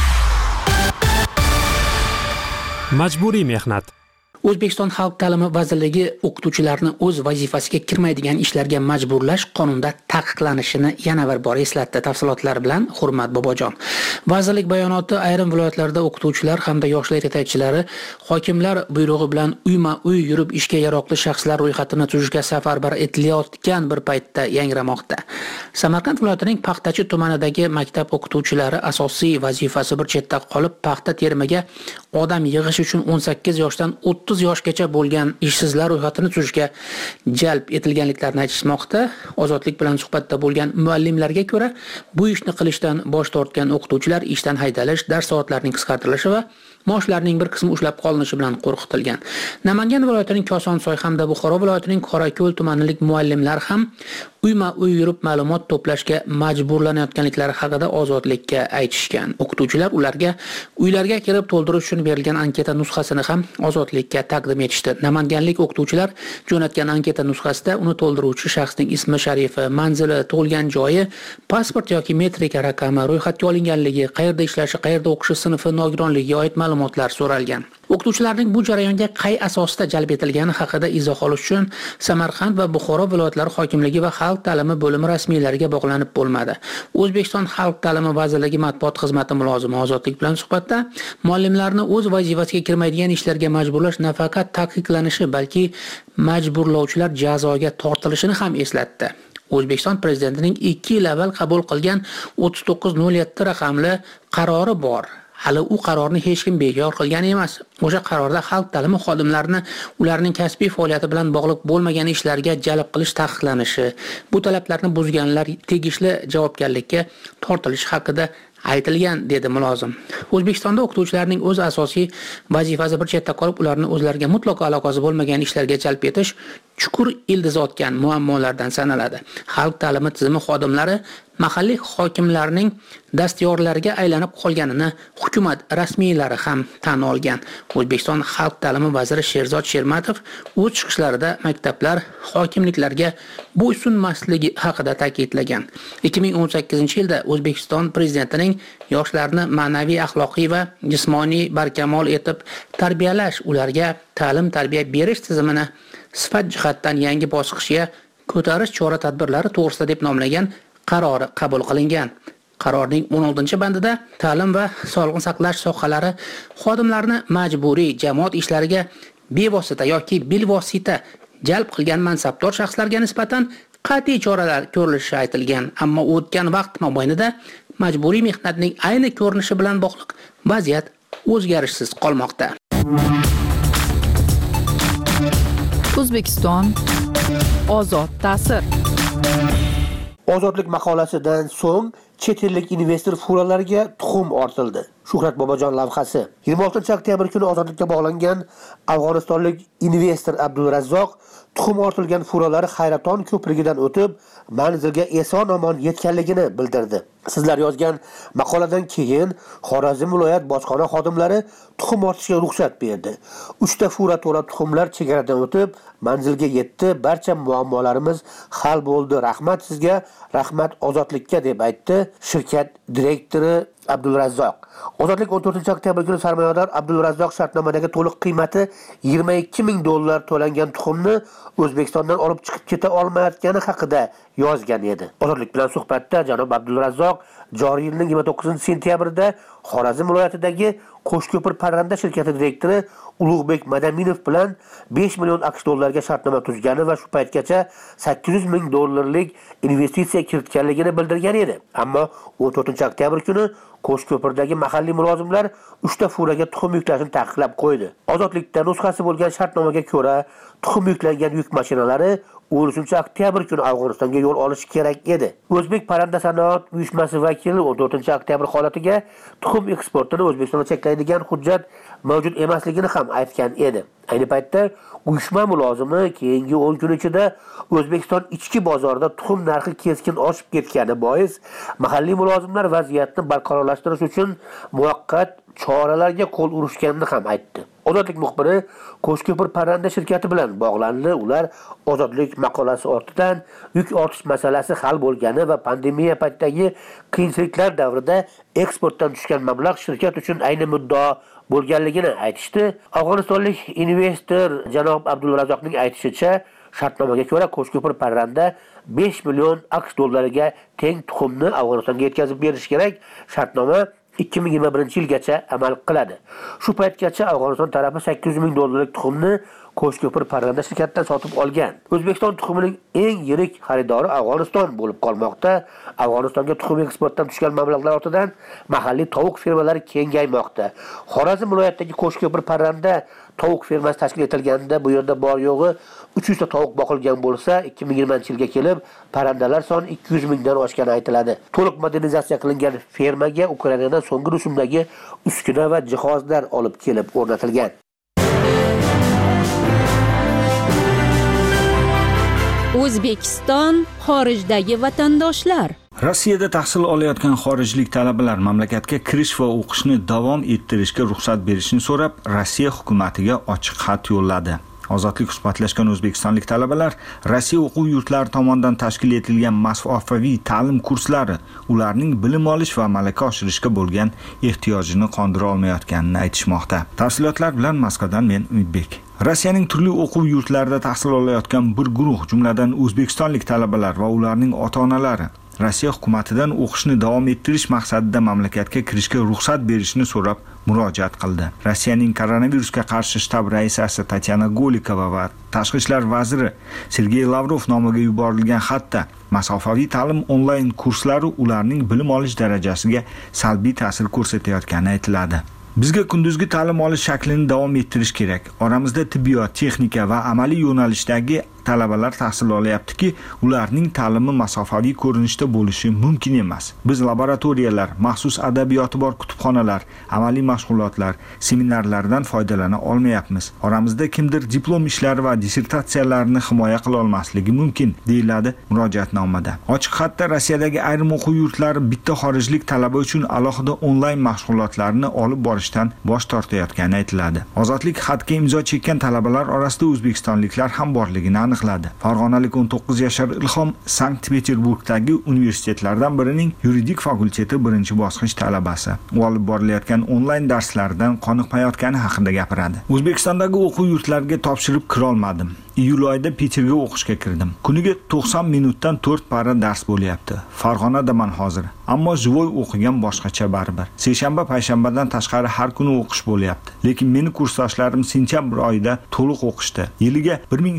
Majburiy mehnat. O'zbekiston Xalq ta'limi vazirligi o'qituvchilarni o'z vazifasiga kirmaydigan ishlarga majburlash qonunda taqiqlanishini yana bir bor eslatdi. Tafsilotlar bilan Hurmat Bobojon. Vazirlik bayonoti ayrim viloyatlarda o'qituvchilar hamda yoshlar yetakchilari hokimlar buyrug'i bilan uyma-uy yurib ishga yaroqli shaxslar ro'yxatini tuzishga safarbar etilayotgan bir paytda yangramoqda. Samarqand viloyatining Paxtachi tumanidagi maktab o'qituvchilari asosiy vazifasi bir chetda qolib, paxta terimiga odam yig'ish uchun 18 yoshdan 30 yoshgacha bo'lgan ishsizlar ro'yxatini tuzishga jalb etilganliklarini aytishmoqda. Ozodlik bilan suhbatda bo'lgan muallimlarga ko'ra, bu ishni qilishdan bosh tortgan o'qituvchilar ishdan haydalish, dars soatlarining qisqartirilishi va maoshlarning bir qismi ushlab qolinishi bilan qo'rqitilgan. Namangan viloyatining Kosonsoy hamda Buxoro viloyatining Qorako'l tumanilik muallimlar ham uyma-uy yurib ma'lumot to'plashga majburlanayotganliklari haqida ozodlikka aytishgan. O'qituvchilar ularga uylarga kirib to'ldirish uchun berilgan anketa nusxasini ham ozodlikka taqdim etishdi. Namanganlik o'qituvchilar jo'natgan anketa nusxasida uni to'ldiruvchi shaxsning ismi, sharifi, manzili, tug'ilgan joyi, pasport yoki metrika raqami, ro'yxatga olinganligi, qayerda ishlashi, qayerda o'qishi, sinfi, nogironligiga oid ma'lumotlar so'ralgan. O'qituvchilarning bu jarayonga qay asosda jalb etilgani haqida izoh olish uchun Samarqand va Buxoro viloyatlari hokimligi va Xalq ta'limi bo'limi rasmiylariga bog'lanib bo'lmadi. O'zbekiston Xalq ta'limi vazirligi matbuot xizmati mulozimi Ozodlik bilan suhbatda muallimlarni o'z vazifasiga kirmaydigan ishlarga majburlash nafaqat taqiqlanishi, balki majburlovchilar jazoga tortilishini ham eslatdi. O'zbekiston prezidentining 2 yil avval qabul qilgan 3907 raqamli qarori bor. Hali u qarorni hech kim bekor qilgan emas. O'sha qarorda xalq ta'limi xodimlarini ularning kasbiy faoliyati bilan bog'liq bo'lmagan ishlarga jalb qilish taqiqlanishi, bu talablarni buzganlar tegishli javobgarlikka tortilishi haqida aytilgan, dedi mulozim. O'zbekistonda o'qituvchilarning o'z asosiy vazifasi bir chetda qolib, ularni o'zlariga mutlaqo aloqasi bo'lmagan ishlarga jalb etish chuqur ildiz otgan muammolardan sanaladi. Xalq ta'limi tizimi xodimlari mahalliy hokimlarning dastyorlariga aylanib qolganini hukumat rasmiylari ham tan olgan. O'zbekiston Xalq ta'limi vaziri Sherzod Shermatov o'z chiqishlarida maktablar hokimliklarga bo'ysunmasligi haqida ta'kidlagan. 2018-yilda O'zbekiston prezidentining yoshlarni ma'naviy, axloqiy va jismoniy barkamol etib tarbiyalash, ularga ta'lim-tarbiya berish tizimini sifat jihatdan yangi bosqichga ko'tarish chora-tadbirlari to'g'risida deb nomlagan qarori qabul qilingan. Qarorning 16-bandida ta'lim va sog'liqni saqlash sohalari xodimlarni majburiy jamoat ishlariga bevosita yoki bilvosita jalb qilgan mansabdor shaxslarga nisbatan qat'iy choralar ko'rilishi aytilgan. Ammo o'tgan vaqt mobaynida majburiy mehnatning ayni ko'rinishi bilan bog'liq vaziyat o'zgarishsiz qolmoqda. O'zbekiston ozod ta'sir. Ozodlik maqolasidan so'ng chet ellik investor fuqarolariga tuxum ortildi. Shuhrat Bobojon lavhasi. 26-oktyabr kuni ozodlikka bog'langan afg'onistonlik investor Abdulrazzoq tuxum ortilgan fuqarolari Hayraton ko'prigidan o'tib, manzilga eson-omon yetganligini bildirdi. Sizlar yozgan maqoladan keyin Xorazm viloyat bojxona xodimlari tuxum ortishga ruxsat berdi. 3 ta fura to'la tuxumlar chegaradan o'tib, manzilga yetdi. Barcha muammolarimiz hal bo'ldi. Rahmat sizga, rahmat ozodlikka, deb aytdi shirkat direktori Abdulrazzoq. Ozodlik 14-oktyabr kuni sarmoyador Abdulrazzoq shartnomadagi to'liq qiymati $22,000 to'langan tuxumni O'zbekistondan olib chiqib keta olmayotgani haqida yozgan edi. Ozodlik bilan suhbatda janob Abdulrazzoq joriy yilning 29-sentyabrda Xorazm viloyatidagi Qo'shko'pir parranda shirkati direktori Ulug'bek Madaminov bilan $5 million AQSh shartnoma tuzgani va shu paytgacha $800,000 investitsiya kiritganligini bildirgan edi. Ammo 14-oktyabr kuni Qo'shko'pirdagi mahalliy mulozimlar 3 ta furaga tuxum yuklashni taqiqlab qo'ydi. Ozodlikda nusxasi bo'lgan shartnomaga ko'ra, tuxum yuklangan yuk mashinalari 13-oktyabr kuni Afg'onistonga yo'l olishi kerak edi. O'zbek parranda sanoat uyushmasi vakili 14-oktyabr holatiga tuxum eksportini O'zbekistonga cheklaydigan hujjat mavjud emasligini ham aytgan edi. Ayni paytda uyushma mulozimi keyingi 10 kun ichida O'zbekiston ichki bozorida tuxum narxi keskin oshib ketgani bois mahalliy mulozimlar vaziyatni barqarorlashtirish uchun muvaqqat choralarga qo'l urishganini ham aytdi. Ozodlik muxbiri Qo'shko'pir parranda shirkati bilan bog'landi. Ular Ozodlik maqolasi ortidan yuk ortish masalasi hal bo'lgani va pandemiya paytidagi qiyinchiliklar davrida eksportdan tushgan mablag' shirkat uchun ayni muddao bo'lganligini aytishdi. Afg'onistonlik investor janob Abdulrazzoqning aytishicha, shartnomaga ko'ra Qo'shko'pir parranda $5 million AQSh teng tuxumni Afg'onistonga yetkazib berish kerak. Shartnoma 2021-yilgacha amal qiladi. Shu paytgacha Afg'oniston tarafi $800,000 tuxumni Qo'shko'pir parranda shirkatidan sotib olgan. O'zbekiston tuxumining eng yirik xaridori Afg'oniston bo'lib qolmoqda. Afg'onistonga tuxum eksportdan tushgan mablag'lar ortidan mahalliy tovuq fermalari kengaymoqda. Xorazm viloyatidagi Qo'shko'pir parranda tovuq fermasi tashkil etilganda bu yerda bor yo'g'i 300 ta tovuq boqilgan bo'lsa, 2020-yilga kelib parrandalar soni 200 mingdan oshgani aytiladi. To'liq modernizatsiya qilingan fermaga Ukrainadan so'nggi rusumdagi uskuna va jihozlar olib kelib o'rnatilgan. O'zbekiston xorijdagi vatandoshlar. Rossiyada tahsil olayotgan xorijlik talabalar mamlakatga kirish va o'qishni davom ettirishga ruxsat berishni so'rab, Rossiya hukumatiga ochiq xat yo'lladi. Ozodlik suhbatlashgan o'zbekistonlik talabalar Rossiya o'quv yurtlari tomonidan tashkil etilgan masofaviy ta'lim kurslari ularning bilim olish va malaka oshirishga bo'lgan ehtiyojini qondira olmayotganini aytishmoqda. Tafsilotlar bilan Moskvadan men Umidbek. Rossiyaning turli o'quv yurtlarida tahsil olayotgan bir guruh, jumladan o'zbekistonlik talabalar va ularning ota-onalari Rossiya hukumatidan o'qishni davom ettirish maqsadida mamlakatga kirishga ruxsat berishni so'rab murojaat qildi. Rossiyaning koronavirusga qarshi shtab raisasi Tatyana Golikova va tashqi ishlar vaziri Sergey Lavrov nomiga yuborilgan xatda masofaviy ta'lim onlayn kurslari ularning bilim olish darajasiga salbiy ta'sir ko'rsatayotgani aytiladi. Bizga kunduzgi ta'lim olish shaklini davom ettirish kerak. Oramizda tibbiyot, texnika va amaliy yo'nalishdagi talabalar tahsil olayaptiki, ularning ta'limi masofaviy ko'rinishda bo'lishi mumkin emas. Biz laboratoriyalar, maxsus adabiyoti bor kutubxonalar, amaliy mashg'ulotlar, seminarlardan foydalana olmayapmiz. Oramizda kimdir diplom ishlari va dissertatsiyalarini himoya qila olmasligi mumkin, deyiladi murojaatnomada. Ochiq xatda Rossiyadagi ayrim o'quv yurtlari bitta xorijlik talaba uchun alohida onlayn mashg'ulotlarni olib borishdan bosh tortayotgani aytiladi. Ozodlik xatga imzo chekkan talabalar orasida o'zbekistonliklar ham borligini aniqladi. Farg'onalik 19 yashar Ilhom Sankt-Peterburgdagi universitetlardan birining yuridik fakulteti birinchi bosqich talabasi. U olib borilayotgan onlayn darslardan qoniqmayotgani haqida gapiradi. O'zbekistondagi o'quv yurtlariga topshirib kira olmadim. Iyul oyida Peterga o'qishga kirdim. Kuniga 90 minutdan 4 para dars bo'lyapti. Farg'onadaman hozir. Ammo jivoy o'qigan boshqacha baribir. Seshanba, payshanbadan tashqari har kuni o'qish bo'lyapti. Lekin meni kursdoshlarim sentyabr oyida to'liq o'qishdi. Yiliga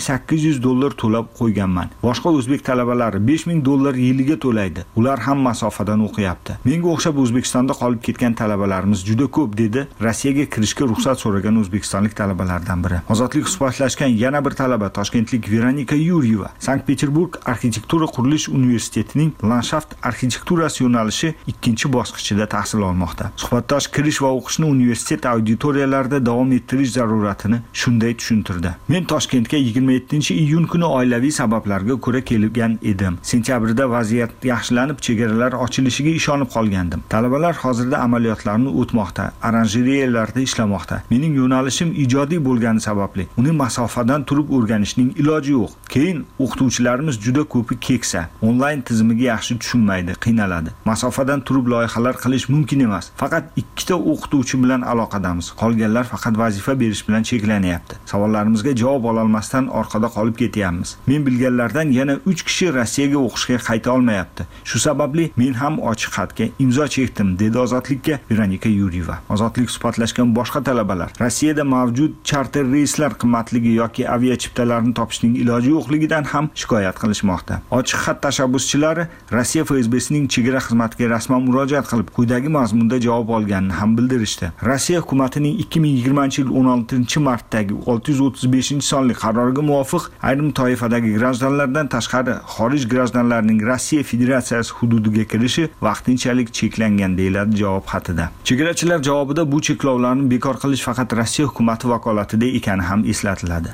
$1,800 to'lab qo'yganman. Boshqa o'zbek talabalari $5,000 yiliga to'laydi. Ular ham masofadan o'qiyapti. Menga o'xshab O'zbekistonda qolib ketgan talabalarimiz juda ko'p, dedi Rossiyaga kirishga ruxsat so'ragan o'zbekistonlik talabalardan biri. Ozodlik suhbatlashgan yana bir talaba Toshkentlik Veronika Yuryeva Sankt-Peterburg arxitektura qurilish universitetining landshaft arxitekturasi yo'nalishi 2-bosqichida tahsil olmoqda. Suhbatdosh kirish va o'qishni universitet auditoriyalarida davom ettirish zaruratini shunday tushuntirdi. Men Toshkentga 27-iyun kuni oilaviy sabablarga ko'ra kelgan edim. Sentyabrda vaziyat yaxshilanib, chegaralar ochilishiga ishonib qolgandim. Talabalar hozirda amaliyotlarni o'tmoqda, oranjeriyalarda ishlamoqda. Mening yo'nalishim ijodiy bo'lgani sababli uni masofadan turib o'rganishga o'rganishning iloji yo'q. Keyin o'qituvchilarimiz juda ko'pi keksa, onlayn tizimiga yaxshi tushunmaydi, qiynaladi. Masofadan turib loyihalar qilish mumkin emas. Faqat 2 ta o'qituvchi bilan aloqadamiz. Qolganlar faqat vazifa berish bilan cheklanyapti. Savollarimizga javob ola olmasdan orqada qolib ketyapmiz. Men bilganlardan yana 3 kishi Rossiyaga o'qishga qayta olmayapti. Shu sababli men ham ochiq xatga imzo chekdim, dedi Ozodlikka Veronika Yuryeva. Ozodlik suhbatlashgan boshqa talabalar Rossiyada mavjud charter reyslar qimmatligi yoki aviachiptalarni topishning iloji yo'qligidan ham shikoyat qilishmoqda. Ochiq xat tashabbuschilari Rossiya FSBsining chegara xizmatiga rasman murojaat qilib, quyidagi mazmunda javob olganini ham bildirishdi. Rossiya hukumatining 2020-yil 16-martdagi 635-sonli qaroriga muvofiq ayrim toifadagi grajdanlardan tashqari xorij grajdanlarining Rossiya Federatsiyasi hududiga kirishi vaqtinchalik cheklangan, deyiladi javob xatida. Chegarachilar javobida bu cheklovlarni bekor qilish faqat Rossiya hukumati vakolatida ekani ham eslatiladi.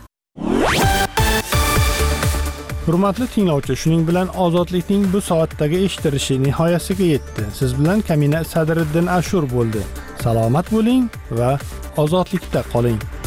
Hurmatli tinglovchi, shuning bilan Ozodlikning bu soatdagi eshittirishi nihoyasiga yetdi. Siz bilan Kamina Sadriddin Ashur bo'ldi. Salomat bo'ling va ozodlikda qoling.